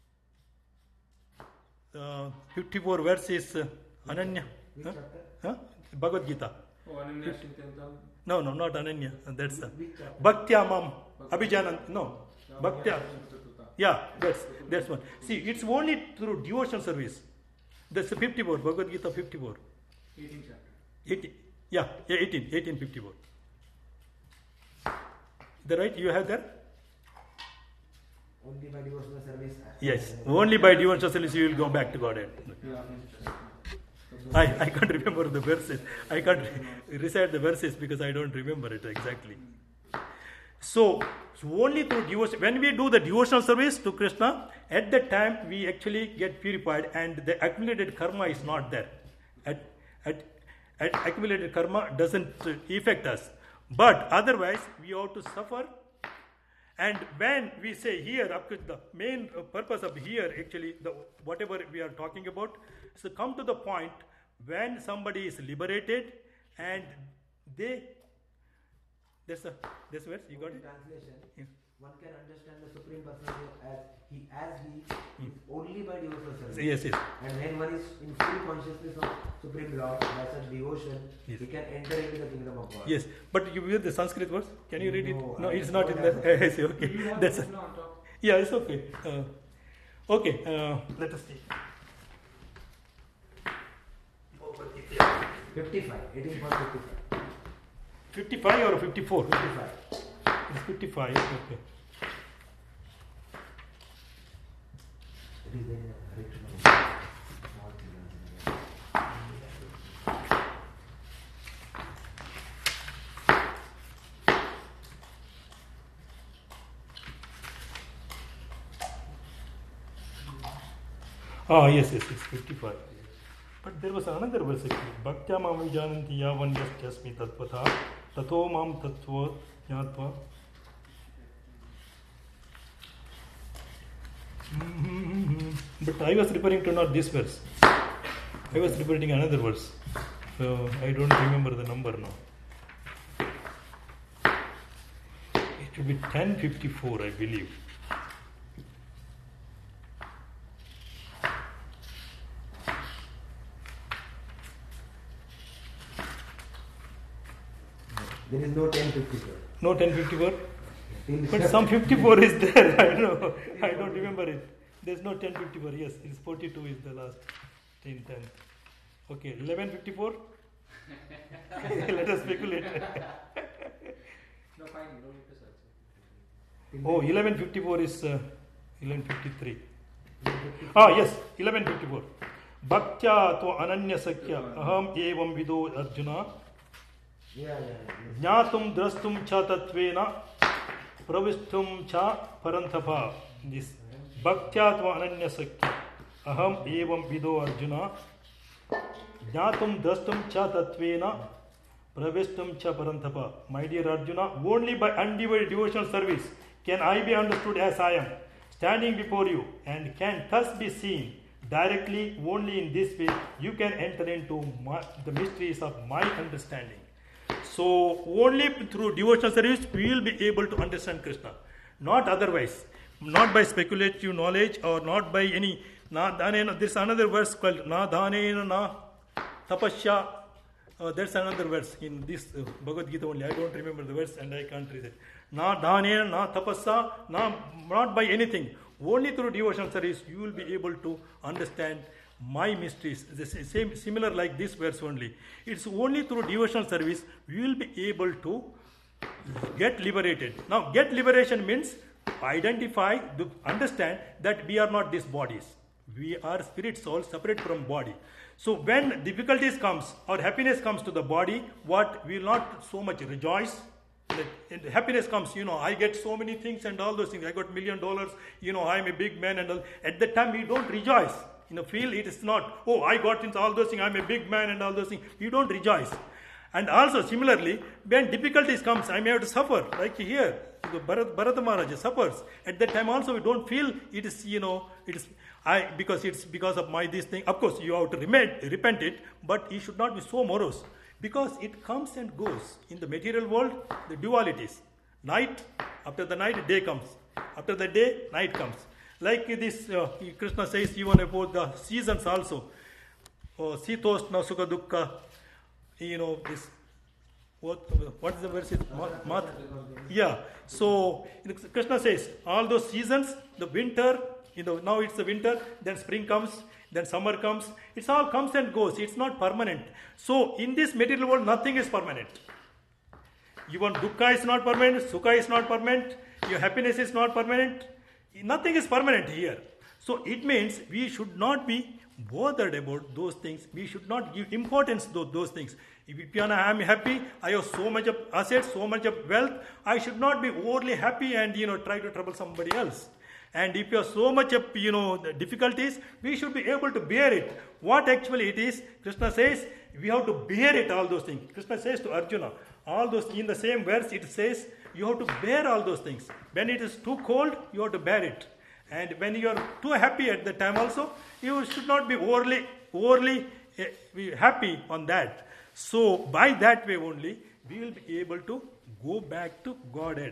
Uh, fifty-four verse is uh, Ananya. Which Huh? chapter? Huh? Bhagavad Gita. Oh, Ananya Shintantam. No, no, not Ananya. That's uh, Which chapter? Bhaktya Mam Abhijanant. No, Bhaktya. Yeah, that's that's one. See, it's only through devotional service. That's the fifty-four, Bhagavad Gita fifty-four. eighteenth chapter. eighteen, yeah, yeah, eighteen, eighteen fifty-four. The right you have that? Only by devotional service. Yes, only by devotional service you will go back to Godhead. Yeah. I, I can't remember the verses. I can't re- recite the verses because I don't remember it exactly. So, so only through devotion, when we do the devotional service to Krishna, at that time we actually get purified and the accumulated karma is not there. At, at, at accumulated karma doesn't uh, affect us. But otherwise, we ought to suffer. And when we say here, up to the main uh, purpose of here, actually, the whatever we are talking about, so come to the point when somebody is liberated and they, there's a, there's a verse, you got In it? translation, Yeah. one can understand the Supreme Personality as he as he is only by devotional service. Yes, yes. And when one is in full consciousness of Supreme Lord by such devotion, Yes. he can enter into the kingdom of God. Yes, but you read the Sanskrit verse? Can you read No, it? No, I it's not in don't there. have Yes, okay. You have That's the Krishna on top. yeah, it's okay. Uh, okay, uh, let us see. fifty-five, eighteen point fifty-five. fifty-five or fifty-four? fifty-five. It's fifty-five. Okay. It is there in the correction of small children. Ah, yes, yes, yes, fifty-five. But there was another verse actually. Bhaktya mam vijananti yavan yasyasmi tatvatha tato mam tattva jnatva. Mhm. But I was referring to not this verse. I was referring another verse. So I don't remember the number now. It should be ten fifty-four, I believe. There is no ten fifty-four. No ten fifty-four? Till But some fifty-four is there. I don't know. I don't remember it. There's no ten fifty-four. Yes, it's forty-two is the last. ten ten. Okay, eleven fifty-four? Let us speculate. No, fine. You don't need to search. till Oh, eleven fifty-four is uh, eleven fifty-three. Ah, yes, eleven fifty-four. Bhaktya to ananya sakya aham evam vido arjuna Yeah, yeah, yeah. jnatum drastum cha tatvena pravishtum cha parantapa. This bhaktya to ananya sakya aham evam vido arjuna jnatum drastum cha tatvena pravishtum cha parantapa. My dear Arjuna, only by undivided devotional service can I be understood as I am, standing before you, and can thus be seen directly. Only in this way you can enter into my, the mysteries of my understanding. So only through devotional service we will be able to understand Krishna, not otherwise, not by speculative knowledge or not by any. Na dhanena. There's another verse called na dhanena na tapasya. Uh, that's another verse in this uh, Bhagavad Gita only. I don't remember the verse and I can't read it. Na dhanena na tapasya, na, not by anything. Only through devotional service you will be able to understand my mysteries. The same, similar like this verse only. It's only through devotional service we will be able to get liberated. Now, get liberation means identify, to understand that we are not these bodies. We are spirit soul separate from body. So when difficulties comes or happiness comes to the body, what we will not so much rejoice. Like, happiness comes, you know, I get so many things and all those things. I got million dollars, you know, I am a big man and all. At that time we don't rejoice. You know, feel it is not, oh, I got into all those things, I am a big man and all those things. You don't rejoice. And also similarly, when difficulties comes, I may have to suffer. Like here, the Bharat, Bharata Maharaja suffers. At that time also we don't feel it is, you know, it is, I, because it's because of my this thing. Of course, you have to repent, repent it, but you should not be so morose. Because it comes and goes. In the material world, the dualities. Night, after the night, day comes. After the day, night comes. Like this, uh, Krishna says even about the seasons also. Oh, Sitosna Sukha Dukkha, you know, this, what, what is the verse? Math? Math? Yeah. So, Krishna says, all those seasons, the winter, you know, now it's the winter, then spring comes, then summer comes. It's all comes and goes. It's not permanent. So, in this material world, nothing is permanent. Even dukkha is not permanent, sukha is not permanent, your happiness is not permanent. Nothing is permanent here. So, it means we should not be bothered about those things. We should not give importance to those things. If I am happy, I have so much of assets, so much of wealth, I should not be overly happy and, you know, try to trouble somebody else. And if you have so much of, you know, difficulties, we should be able to bear it. What actually it is, Krishna says, we have to bear it, all those things. Krishna says to Arjuna, all those, in the same verse it says, you have to bear all those things. When it is too cold, you have to bear it. And when you are too happy at the time also, you should not be overly, overly uh, happy on that. So, by that way only, we will be able to go back to Godhead.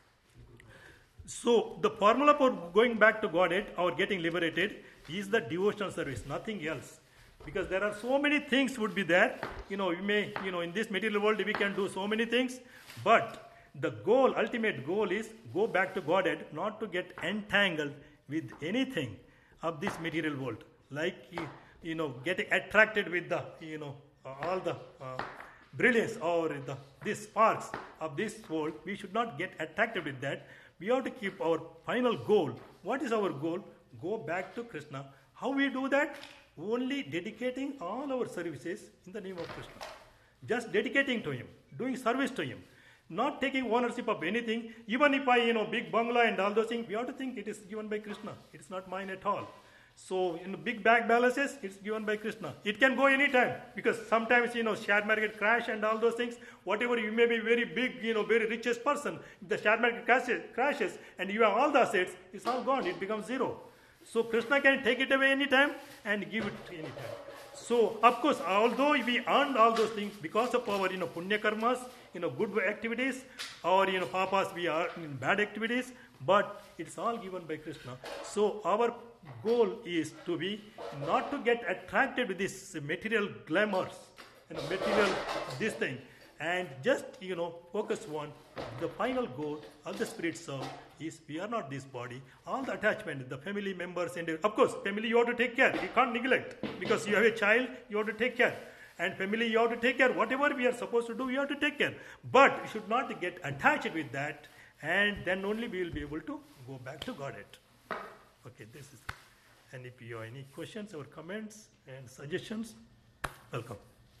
So, the formula for going back to Godhead or getting liberated is the devotional service, nothing else. Because there are so many things would be there. You know, you may, you know, in this material world we can do so many things, but the goal, ultimate goal is go back to Godhead, not to get entangled with anything of this material world. Like, you know, getting attracted with the, you know, uh, all the uh, brilliance or the these sparks of this world. We should not get attracted with that. We have to keep our final goal. What is our goal? Go back to Krishna. How we do that? Only dedicating all our services in the name of Krishna. Just dedicating to Him, doing service to Him. Not taking ownership of anything. Even if I, you know, big bungalow and all those things, we have to think it is given by Krishna. It is not mine at all. So, in big bank balances, it's given by Krishna. It can go anytime, because sometimes, you know, share market crash and all those things. Whatever, you may be very big, you know, very richest person. If the share market crashes, crashes and you have all the assets, it's all gone. It becomes zero. So, Krishna can take it away anytime and give it anytime. So, of course, although we earned all those things because of our, you know, punya karmas, you know, good activities, or, you know, papas, we are in bad activities, but it's all given by Krishna. So, our goal is to be, not to get attracted with this material glamours, you know, material, this thing, and just, you know, focus on the final goal of the spirit soul is we are not this body. All the attachment, the family members, and of course, family you have to take care. You can't neglect, because you have a child, you have to take care. And family you have to take care. Whatever we are supposed to do, you have to take care. But you should not get attached with that, and then only we will be able to go back to Godhead. Okay, this is. And if you have any questions or comments and suggestions, welcome.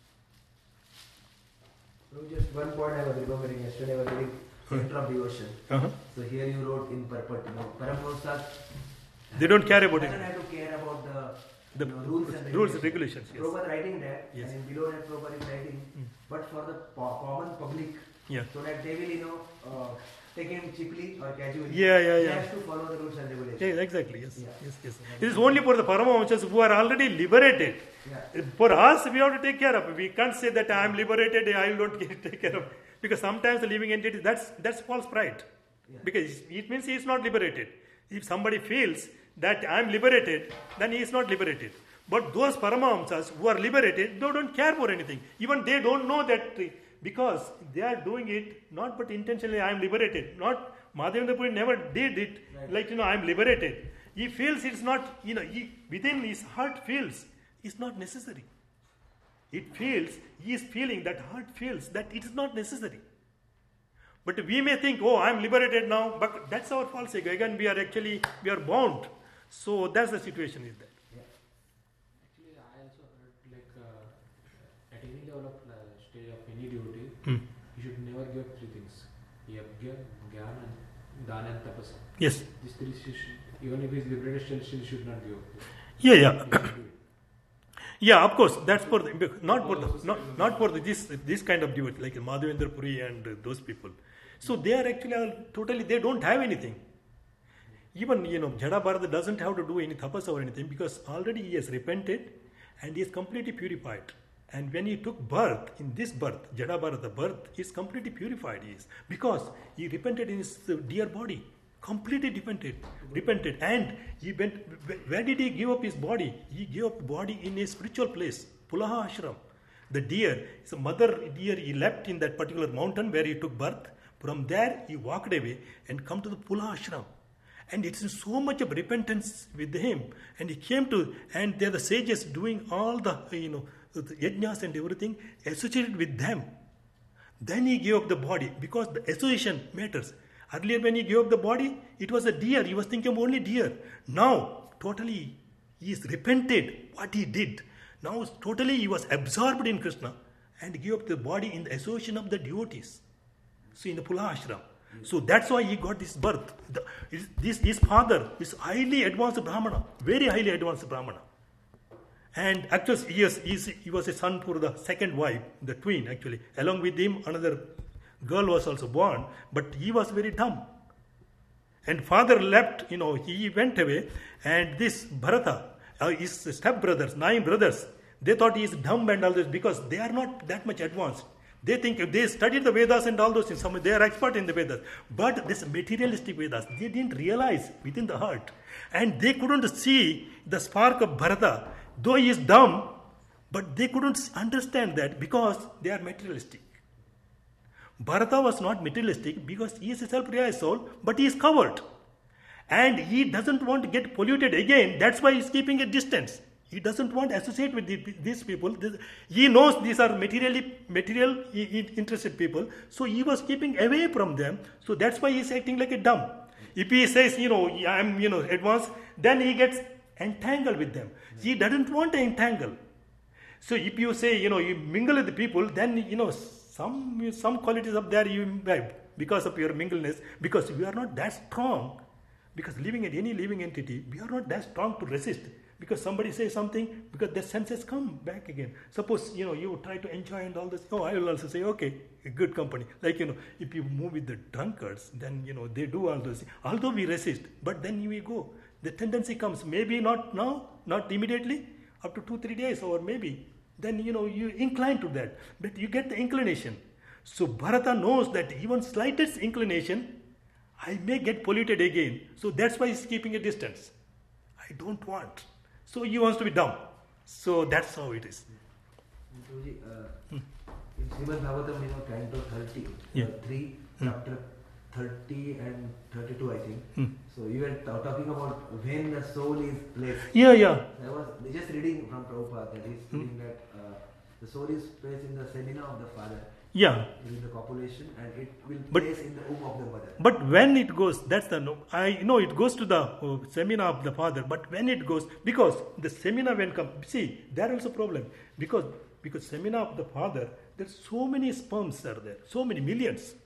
So just one point I was remembering yesterday, I was reading Center of Devotion. Uh-huh. So here you wrote in purport, you know, Paramahamsa They don't care about it. doesn't have to care about the, The you know, rules and rules regulations. and regulations, yes. Prabhupada writing that, Yes. and below that Prabhupada is writing, Mm. but for the po- common public, Yeah. so that they will, you know, uh, take him cheaply or casually. Yeah, yeah, He yeah. has to follow the rules and regulations. Yeah, exactly, yes. Yeah. Yes, yes. It is only for the Paramahamsas who are already liberated. Yeah. For us, we have to take care of it. We can't say that I am liberated, I will not take care of it. Because sometimes the living entity, that's that's false pride. Yeah. Because it means he is not liberated. If somebody feels that I am liberated, then he is not liberated. But those Paramahamsas who are liberated, they don't care for anything. Even they don't know that, because they are doing it not but intentionally, I am liberated. Not, Madhavendra Puri never did it Right. like, you know, I am liberated. He feels it's not, you know, he, within his heart feels it's not necessary. It feels, he is feeling, that heart feels that it is not necessary. But we may think, oh, I am liberated now, but that's our false ego. Again, we are actually, we are bound. So that's the situation is that. Actually, I also heard like uh, at any level of uh, stage of any devotee, Hmm. you should never give up three things: yajna, jnana, dana, and tapasa. Yes. These three should, even if he is liberated, still, still should not give up. Yeah, yeah. He should do it. Yeah, of course, that's for the, not for the, not, not for the, this, this kind of devotee, like Madhavendra Puri and uh, those people. So they are actually all totally, they don't have anything. Even, you know, Jada Bharata doesn't have to do any tapas or anything, because already he has repented and he is completely purified. And when he took birth, in this birth, Jada Bharata birth is completely purified, he is, because he repented in his uh, dear body, Completely repented, repented, and he went. Where did he give up his body? He gave up body in a spiritual place, Pulaha Ashram. The deer, his mother deer, he left in that particular mountain where he took birth. From there, he walked away and come to the Pulaha Ashram. And it's so much of repentance with him. And he came to, and they're the sages doing all the, you know, the yajnas and everything associated with them. Then he gave up the body because the association matters. Earlier when he gave up the body, it was a deer. He was thinking of only deer. Now, totally, he is repented what he did. Now, totally he was absorbed in Krishna and gave up the body in the association of the devotees. So, in the Pulaha Ashram. So, that's why he got this birth. The, his, this, his father is highly advanced Brahmana, very highly advanced Brahmana. And actually, he, is, he, is, he was a son for the second wife, the twin actually. Along with him, another girl was also born, but he was very dumb. And father left, you know, he went away, and this Bharata, uh, his stepbrothers, nine brothers, they thought he is dumb and all this because they are not that much advanced. They think if they studied the Vedas and all those things, some, they are expert in the Vedas. But this materialistic Vedas, they didn't realize within the heart. And they couldn't see the spark of Bharata, though he is dumb, but they couldn't understand that because they are materialistic. Bharata was not materialistic because he is a self-realized soul, but he is covered. And he doesn't want to get polluted again. That's why he is keeping a distance. He doesn't want to associate with the, these people. This, he knows these are materially material interested people. So he was keeping away from them. So that's why he is acting like a dumb. If he says, you know, I am, you know, advanced, then he gets entangled with them. He doesn't want to entangle. So if you say, you know, you mingle with the people, then, you know, some some qualities up there you imbibe because of your mingleness, because we are not that strong. Because living in any living entity, we are not that strong to resist. Because somebody says something, because their senses come back again. Suppose, you know, you try to enjoy and all this. Oh, I will also say, okay, a good company. Like, you know, if you move with the drunkards, then, you know, they do all those things. Although we resist, but then we go. The tendency comes, maybe not now, not immediately, up to two, three days, or maybe. Then, you know, you incline to that. But you get the inclination. So Bharata knows that even slightest inclination, I may get polluted again. So that's why he's keeping a distance. I don't want. So he wants to be dumb. So that's how it is. Guruji, uh, hmm. in Srimad Bhagavatam, you know, Canto thirty, yeah. uh, three, hmm. chapter thirty and thirty-two, I think. Hmm. So you were t- talking about when the soul is placed. Yeah, yeah. I was just reading from Prabhupada that he's hmm. saying that uh, the soul is placed in the semina of the father. Yeah. In the copulation, and it will but, place in the womb of the mother. But when it goes, that's the no. I know it goes to the uh, semina of the father. But when it goes, because the semina when come, see, there is a problem because because semina of the father, there's so many sperms are there, so many millions.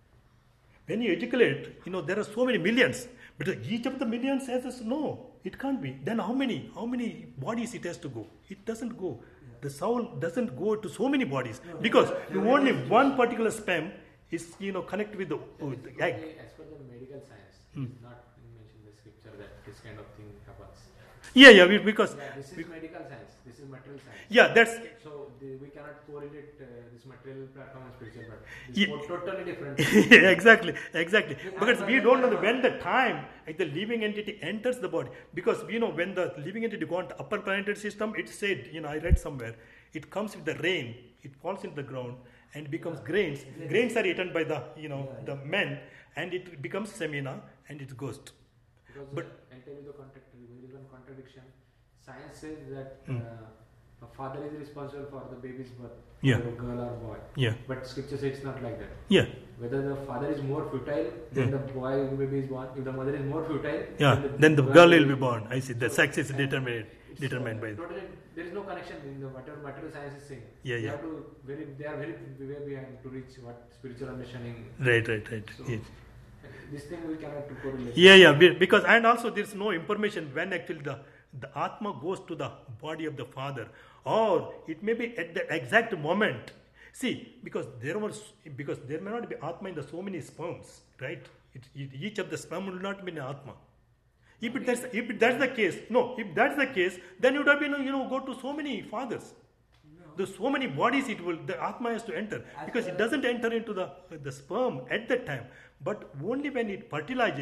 When you ejaculate, you know there are so many millions. But each of the millions has a no. It can't be. Then how many? How many bodies it has to go? It doesn't go. The soul doesn't go to so many bodies no, because no, no, only no, one particular sperm is, you know, connected with the, with the egg. As per the medical science, hmm. it's not mentioned in the scripture that this kind of thing happens. Yeah, yeah, we, because yeah, this is medical science. This is material science. Yeah, that's so the, we cannot correlate uh, this material platform and spiritual platform. It's yeah, totally different. exactly, exactly. Because we don't know when the time like the living entity enters the body. Because you know when the living entity goes to upper planetary system, it said, you know, I read somewhere, it comes with the rain, it falls into the ground and becomes yeah. grains. Yeah. Grains are eaten by the, you know, yeah, the yeah. men, and it becomes semina and it goes. Because but uh, I'll tell you the contract, there is one contradiction. Science says that hmm. uh, a father is responsible for the baby's birth, yeah. whether girl or boy. Yeah. But scripture says it's not like that. Yeah. Whether the father is more futile, then yeah. the boy baby is born. If the mother is more futile, yeah, then the, then the girl, girl will be born. I see. The so sex is determined. Determined by totally, there is no connection in the whatever material science is saying. Yeah, they yeah. Have to very, they are very way behind to reach what spiritual understanding. Right, right, right. So, yes. This thing we cannot correlate. Yeah, yeah. Because and also there is no information when actually the the Atma goes to the body of the father, or it may be at the exact moment. See, because there was because there may not be Atma in the so many sperms, right? It, it, each of the sperm will not be an Atma. If it, that's if that's the case, no. If that's the case, then you would have been, you know, go to so many fathers. No. There's so many bodies it will the Atma has to enter because it doesn't enter into the the sperm at that time. But only when it fertilizes,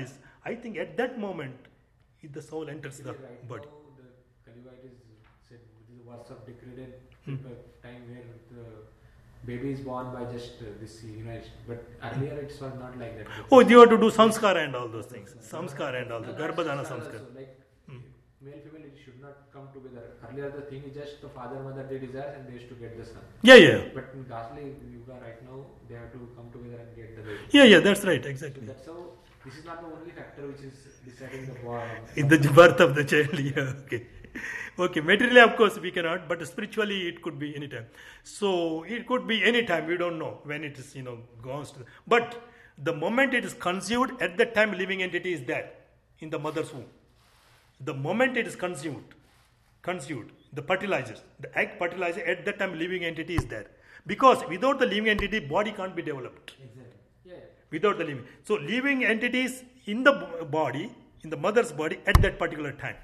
I think at that moment, the soul enters the Right body. now, the Kalivite is said this is a worst of degraded Hmm. time where the baby is born by just uh, this unit. But earlier it was not like that. Oh, you have to do samskara and all those things. Samskara and all the No, garbhadana that's samskara. also, like Hmm. male female it should not come together. Earlier the thing is just the father mother they desire and they used to get the son. Yeah, yeah. But in Ghastly Yuga right now they have to come together and get the baby. Yeah, yeah, that's right, So exactly. that's how this is not the only factor which is deciding the boy. In the birth of the child, yeah, okay. Okay, materially, of course, we cannot, but spiritually, it could be anytime. So, it could be anytime, we don't know when it is, you know, goes to. But the moment it is conceived, at that time, living entity is there in the mother's womb. The moment it is consumed, conceived, the fertilizers, the egg fertilizer, at that time, living entity is there. Because without the living entity, body can't be developed. Exactly. Yeah. Without the living. So, living entities in the b- body, in the mother's body at that particular time.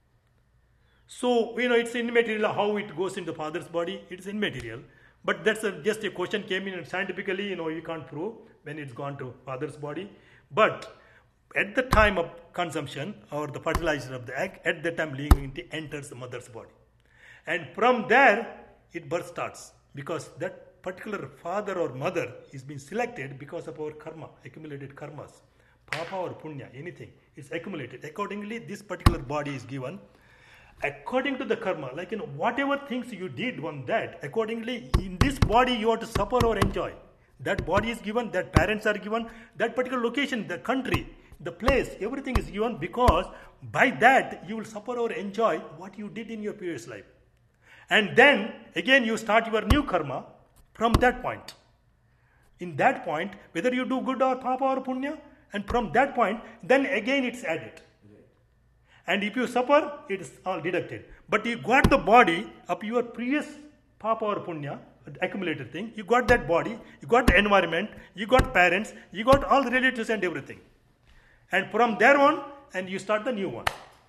So, you know, it's immaterial how it goes in the father's body, it's immaterial. But that's a, just a question came in and scientifically, you know, you can't prove when it's gone to father's body. But at the time of consumption or the fertilizer of the egg, at that time living entity enters the mother's body. And from there, it birth starts because that particular father or mother is being selected because of our karma, accumulated karmas, papa or punya, anything. It's accumulated. Accordingly, this particular body is given. According to the karma, like you know, whatever things you did on that, accordingly, in this body you have to suffer or enjoy. That body is given, that parents are given, that particular location, the country, the place, everything is given because by that you will suffer or enjoy what you did in your previous life. And then again you start your new karma from that point. In that point, whether you do good or papa or punya, and from that point, then again it's added. And if you suffer, it is all deducted. But you got the body of your previous papa or punya, accumulated thing, you got that body, you got the environment, you got parents, you got all the relatives and everything. And from there on, and you start the new one.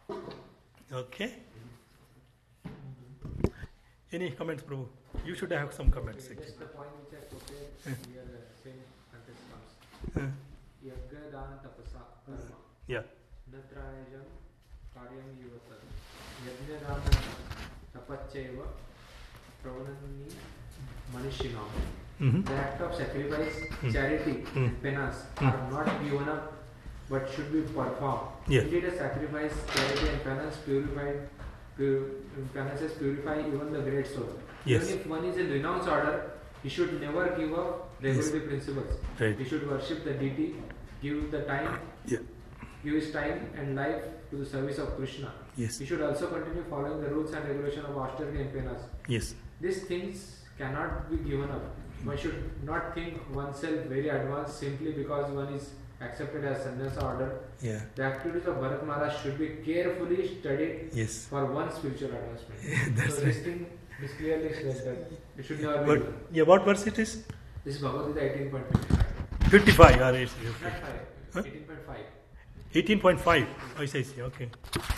Okay? Any comments, Prabhu? You should have some comments. Okay, just the point which I quoted here, the same context comes. Uh, Yagga dana tapasa karma. yeah. Natrayajam karyam yuvatad. Yagga dana tapachaiva pravanani manishinam. Mm-hmm. The act of sacrifice, Mm. charity, Mm. and penance Mm. are not given up but should be performed. Yeah. Indeed, a sacrifice, charity, and penance purified, pur- penances purify even the great soul. Yes. Even if one is in renounce order, he should never give up regulative principles. Right. He should worship the deity, give the time, Yeah. give his time and life to the service of Krishna. Yes. He should also continue following the rules and regulation of austerity and penance. Yes. These things cannot be given up. One should not think oneself very advanced simply because one is accepted as sannyasa order. Yeah. The activities of Bharat Maharaj should be carefully studied Yes. for one's spiritual advancement. That's so right. this thing is clearly said that it should never be But, done. yeah, what verse it is? This is Bhagavad Gita eighteen point five. fifty-five. Or it's, Not five. Huh? eighteen point five. eighteen point five. I see, I see. Okay.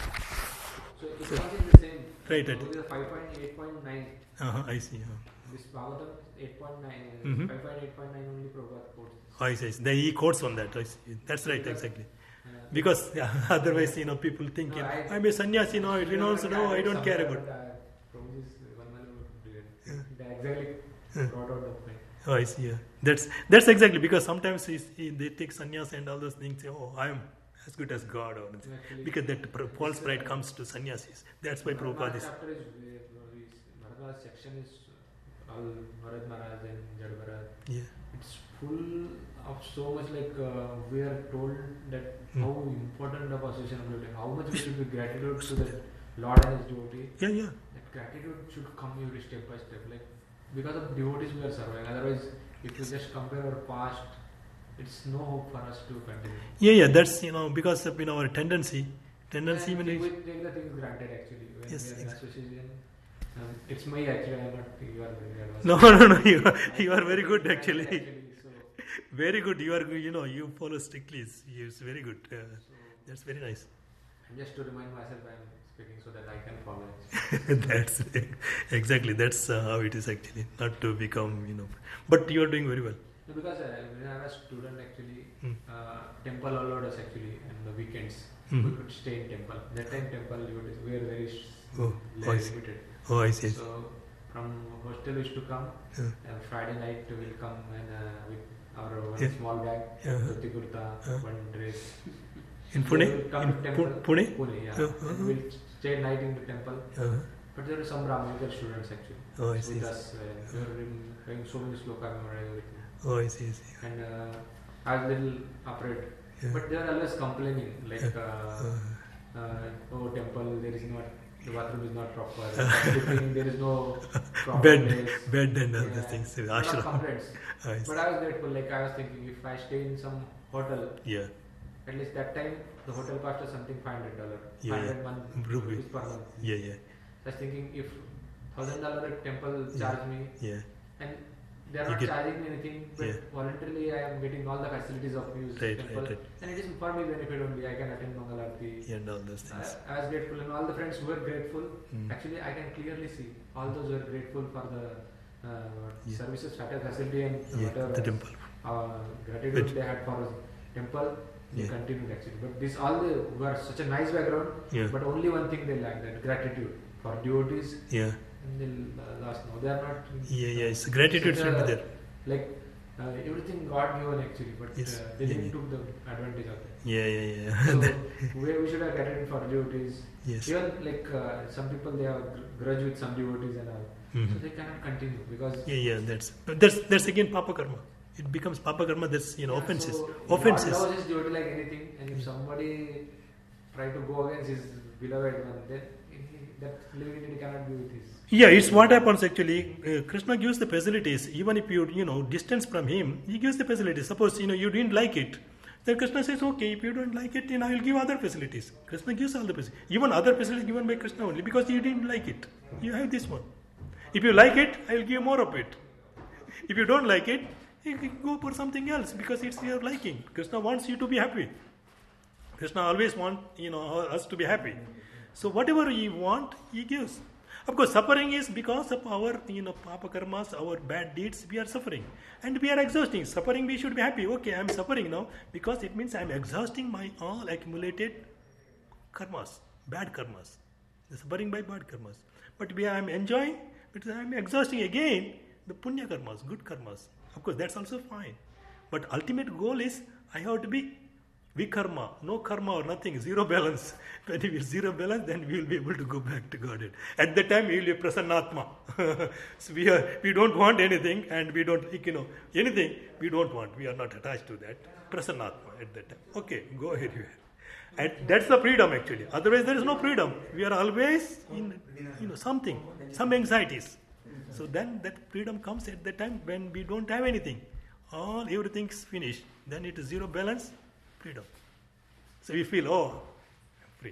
So it comes in the same. Right, right. Bhagavad Gita five point eight point nine. Uh-huh, I see. Uh, This Bhagavatam eight point nine. Mhm. five point eight point nine only Prabhupada quotes. I see, I see. Then he quotes on that. I see. That's right, exactly. Uh, Because yeah, otherwise, you know, people think, No, I- I'm a sannyasi, no, I renounce, no, I don't care about. Prabhuji's one man would do it. They exactly brought out the point. Oh, I see. Yeah. That's that's exactly because sometimes he's, he, they take sannyas and all those things. Say, oh, I'm as good as God, or Actually, because that pr- false pride comes to sannyasis. That's why Prabhupada is. chapter is where Bharat Maharaj section is all Bharat Maharaj and Jad Bharat. Yeah. It's full of so much like uh, we are told that Hmm. how important of association of devotee, how much we should be gratitude to the Lord and His devotee. Yeah, yeah. That gratitude should come every step by step. Like because of devotees we are surviving. Otherwise, if we just compare our past, it's no hope for us to continue. Yeah, yeah. That's, you know, because of, you know, our tendency. Tendency And when we it- take the things granted actually. When Yes, we are in exactly. association. Um, it's my actually. I'm not. You are very advanced. No, no, no. You are, you are very good, Granted actually. so, Very good. You are, you know, you follow strictly. It's, it's very good. Uh, so that's very nice. just to remind myself, I'm speaking so that I can follow. That's exactly. That's uh, how it is actually. Not to become, you know. But you are doing very well. No, because uh, when I was a student, actually, Hmm. uh, temple allowed us actually on the weekends. Hmm. We could stay in temple. That time, temple we were we were very sh- Oh, li- I see. limited. Oh, I see. So from hostel we used to come. Yeah. Uh, Friday night we will come and uh, with our one Yeah. small bag, Yeah. dhoti kurta, Yeah. one dress. In Pune? We will come In to temple. Pu- Pune? Pune, yeah. Yeah. And we'll stay night in the temple. Uh-huh. But there were some Brahminical students actually Oh, I with see. us. Uh, they were in, having so many sloka memorized everything. Oh, I see. I see. And uh, I was a little afraid. Yeah. But they were always complaining, like, uh, Uh, uh, oh, temple, there is not, the bathroom is not proper, sleeping, there is no proper bed, place. bed and all Yeah. those things. Lot of Ashram. complaints. I see. But I was grateful, like I was thinking, if I stay in some hotel, Yeah. at least that time, the hotel cost was something five hundred dollars. Yeah, five yeah. hundred month, Rupee. rupees per month. Yeah, yeah, I was thinking, if one thousand dollars temple Yeah. charge me, yeah. and they are You not get- charging me anything, but Yeah. voluntarily I am getting all the facilities of use Right, temple, right, right. and it is for me benefit only. I can attend Mangal Aarti. Yeah, and all those I, things. I was grateful, and all the friends who were grateful. Mm. Actually, I can clearly see all those who were grateful for the uh, Yeah. services, factor facility, and Yeah, whatever the temple. uh, gratitude But- they had for temple. They Yeah. continued actually, but this all the who are such a nice background. Yeah, But only one thing they lack, that gratitude for devotees. yeah, And they uh, last now they are not. yeah, yeah. It's gratitude such should a- be there. Like uh, everything God given actually, but Yes. uh, they Yeah, didn't yeah. took the advantage of it. Yeah, yeah, yeah. So That- we, we should have gratitude for devotees. yes. Even like uh, some people they have gr- grudge with some devotees and all, so Mhm. they cannot continue because Yeah, yeah. That's that's that's again papa karma. It becomes papa karma. That's you know Yeah, offenses. so Offenses. God loves his devotee like anything, and if somebody try to go against his beloved one, then he, that living entity cannot be with his. Yeah, it's what happens actually. Uh, Krishna gives the facilities. Even if you you know distance from him, he gives the facilities. Suppose you know you didn't like it, then Krishna says, okay, if you don't like it, then I will give other facilities. Krishna gives all the facilities. Even other facilities given by Krishna only because you didn't like it. You have this one. If you like it, I will give more of it. If you don't like it, you can go for something else because it's your liking. Krishna wants you to be happy. Krishna always wants you know us to be happy. So whatever he want, he gives. Of course, suffering is because of our you know papa karmas, our bad deeds. We are suffering, and we are exhausting. Suffering, we should be happy. Okay, I am suffering now because it means I am exhausting my all accumulated karmas, bad karmas. The suffering by bad karmas. But we I am enjoying because I am exhausting again the punya karmas, good karmas. Of course, that's also fine. But ultimate goal is I have to be vikarma, no karma or nothing, zero balance. When we will zero balance, then we will be able to go back to Godhead. At that time, we will be prasannatma. So we are, we don't want anything, and we don't, you know, anything we don't want. We are not attached to that. Prasannatma at that time. Okay, go ahead. And that's the freedom actually. Otherwise, there is no freedom. We are always in, you know, something, some anxieties. So then that freedom comes at the time when we don't have anything. All everything's finished. Then it is zero balance, freedom. So we feel, oh, I'm free.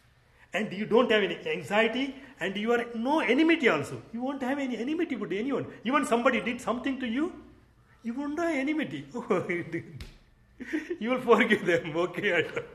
And you don't have any anxiety, and you are no enmity also. You won't have any enmity with anyone. Even somebody did something to you, you won't have enmity. Oh, you will forgive them. Okay, I don't.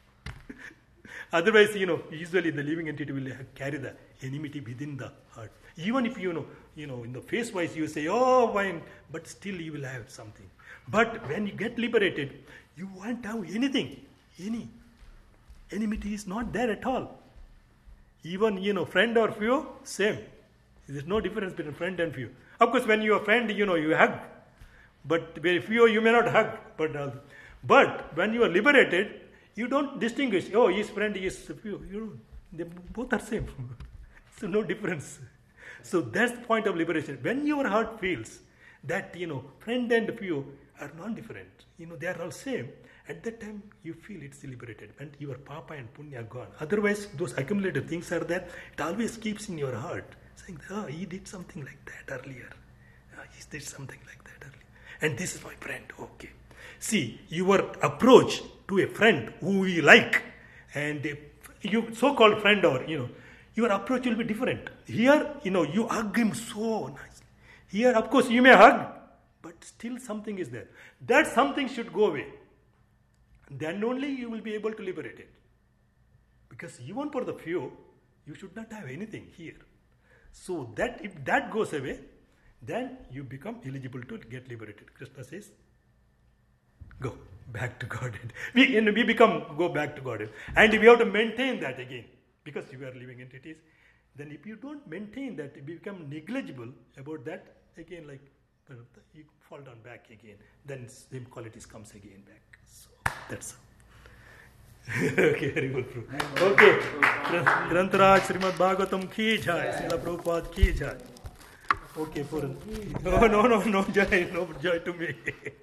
Otherwise, you know, usually the living entity will carry the enmity within the heart. Even if you know, you know, in the face wise you say, oh, fine, but still you will have something. But when you get liberated, you won't have anything, any. Enmity is not there at all. Even, you know, friend or few, same. There's no difference between friend and few. Of course, when you are friend, you know, you hug. But very few, you may not hug. But, uh, but when you are liberated, you don't distinguish, oh, he is friend, he is few. You don't. They both are same. So no difference. So that's the point of liberation. When your heart feels that, you know, friend and few are non-different, you know, they are all same, at that time you feel it's liberated and your papa and punya are gone. Otherwise, those accumulated things are there. It always keeps in your heart, saying, oh, he did something like that earlier. Oh, he did something like that earlier. And this is my friend, okay. See, your approach to a friend who you like, and a, you so-called friend or, you know, your approach will be different. Here, you know, you hug him so nicely. Here, of course, you may hug, but still something is there. That something should go away. Then only you will be able to liberate it. Because even for the few, you should not have anything here. So that if that goes away, then you become eligible to get liberated. Krishna says, go back to Godhead. We, and we become, go back to Godhead. And we have to maintain that again, because you are living entities. Then if you don't maintain that, you become negligible about that, again, like, you fall down back again. Then same qualities comes again back. So, that's okay, very good. Okay. Grantaraj Srimad Bhagavatam ki jai, Srila Prabhupada ki jai. Okay, Puran. No, no, no, no joy, no joy to me.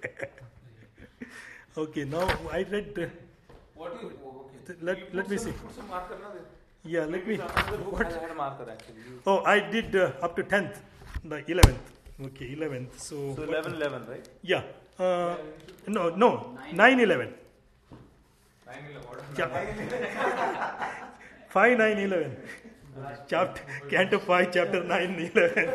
Okay, now I read. Uh, What you okay. let let me see. Put some marker na there. Yeah, let me. Another book What? has had marker actually. You- Oh, I did uh, up to tenth, the eleventh. Okay, eleventh. So. So eleven eleven, right? Yeah. Uh, no, no. nine eleven. Nine eleven. Yeah. five nine eleven. Chapter Canto five, chapter nine eleven.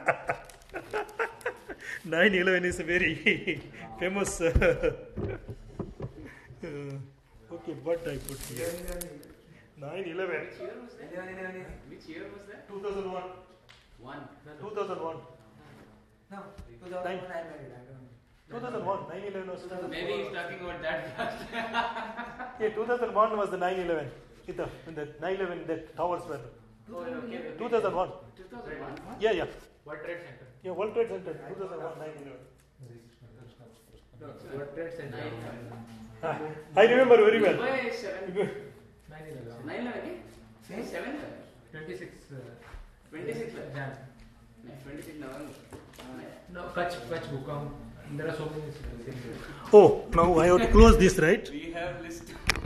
nine eleven is a very famous. Uh, uh, okay, what I put here? nine eleven. Which year was that? Which year was that? two thousand one. One. two thousand one. No, two thousand one I married. I don't know. two thousand one. nine eleven was. Maybe he's talking about that first. Yeah, two thousand one was the nine eleven. The, the nine eleven, the towers were. Oh, okay, okay. two thousand one. two thousand one? Yeah, yeah. World Trade Center. Yeah, World Trade Center, two thousand one, nine eleven. No, World Trade Center. Nine. I remember very well. Why seven? nine eleven. Nine eleven? Same? Seven? twenty-six uh, Twenty-six? Jan. Twenty-six November. No, Kutch, Kutch Bhukam. There are so many things. Oh, now I have to close this, right? We have list.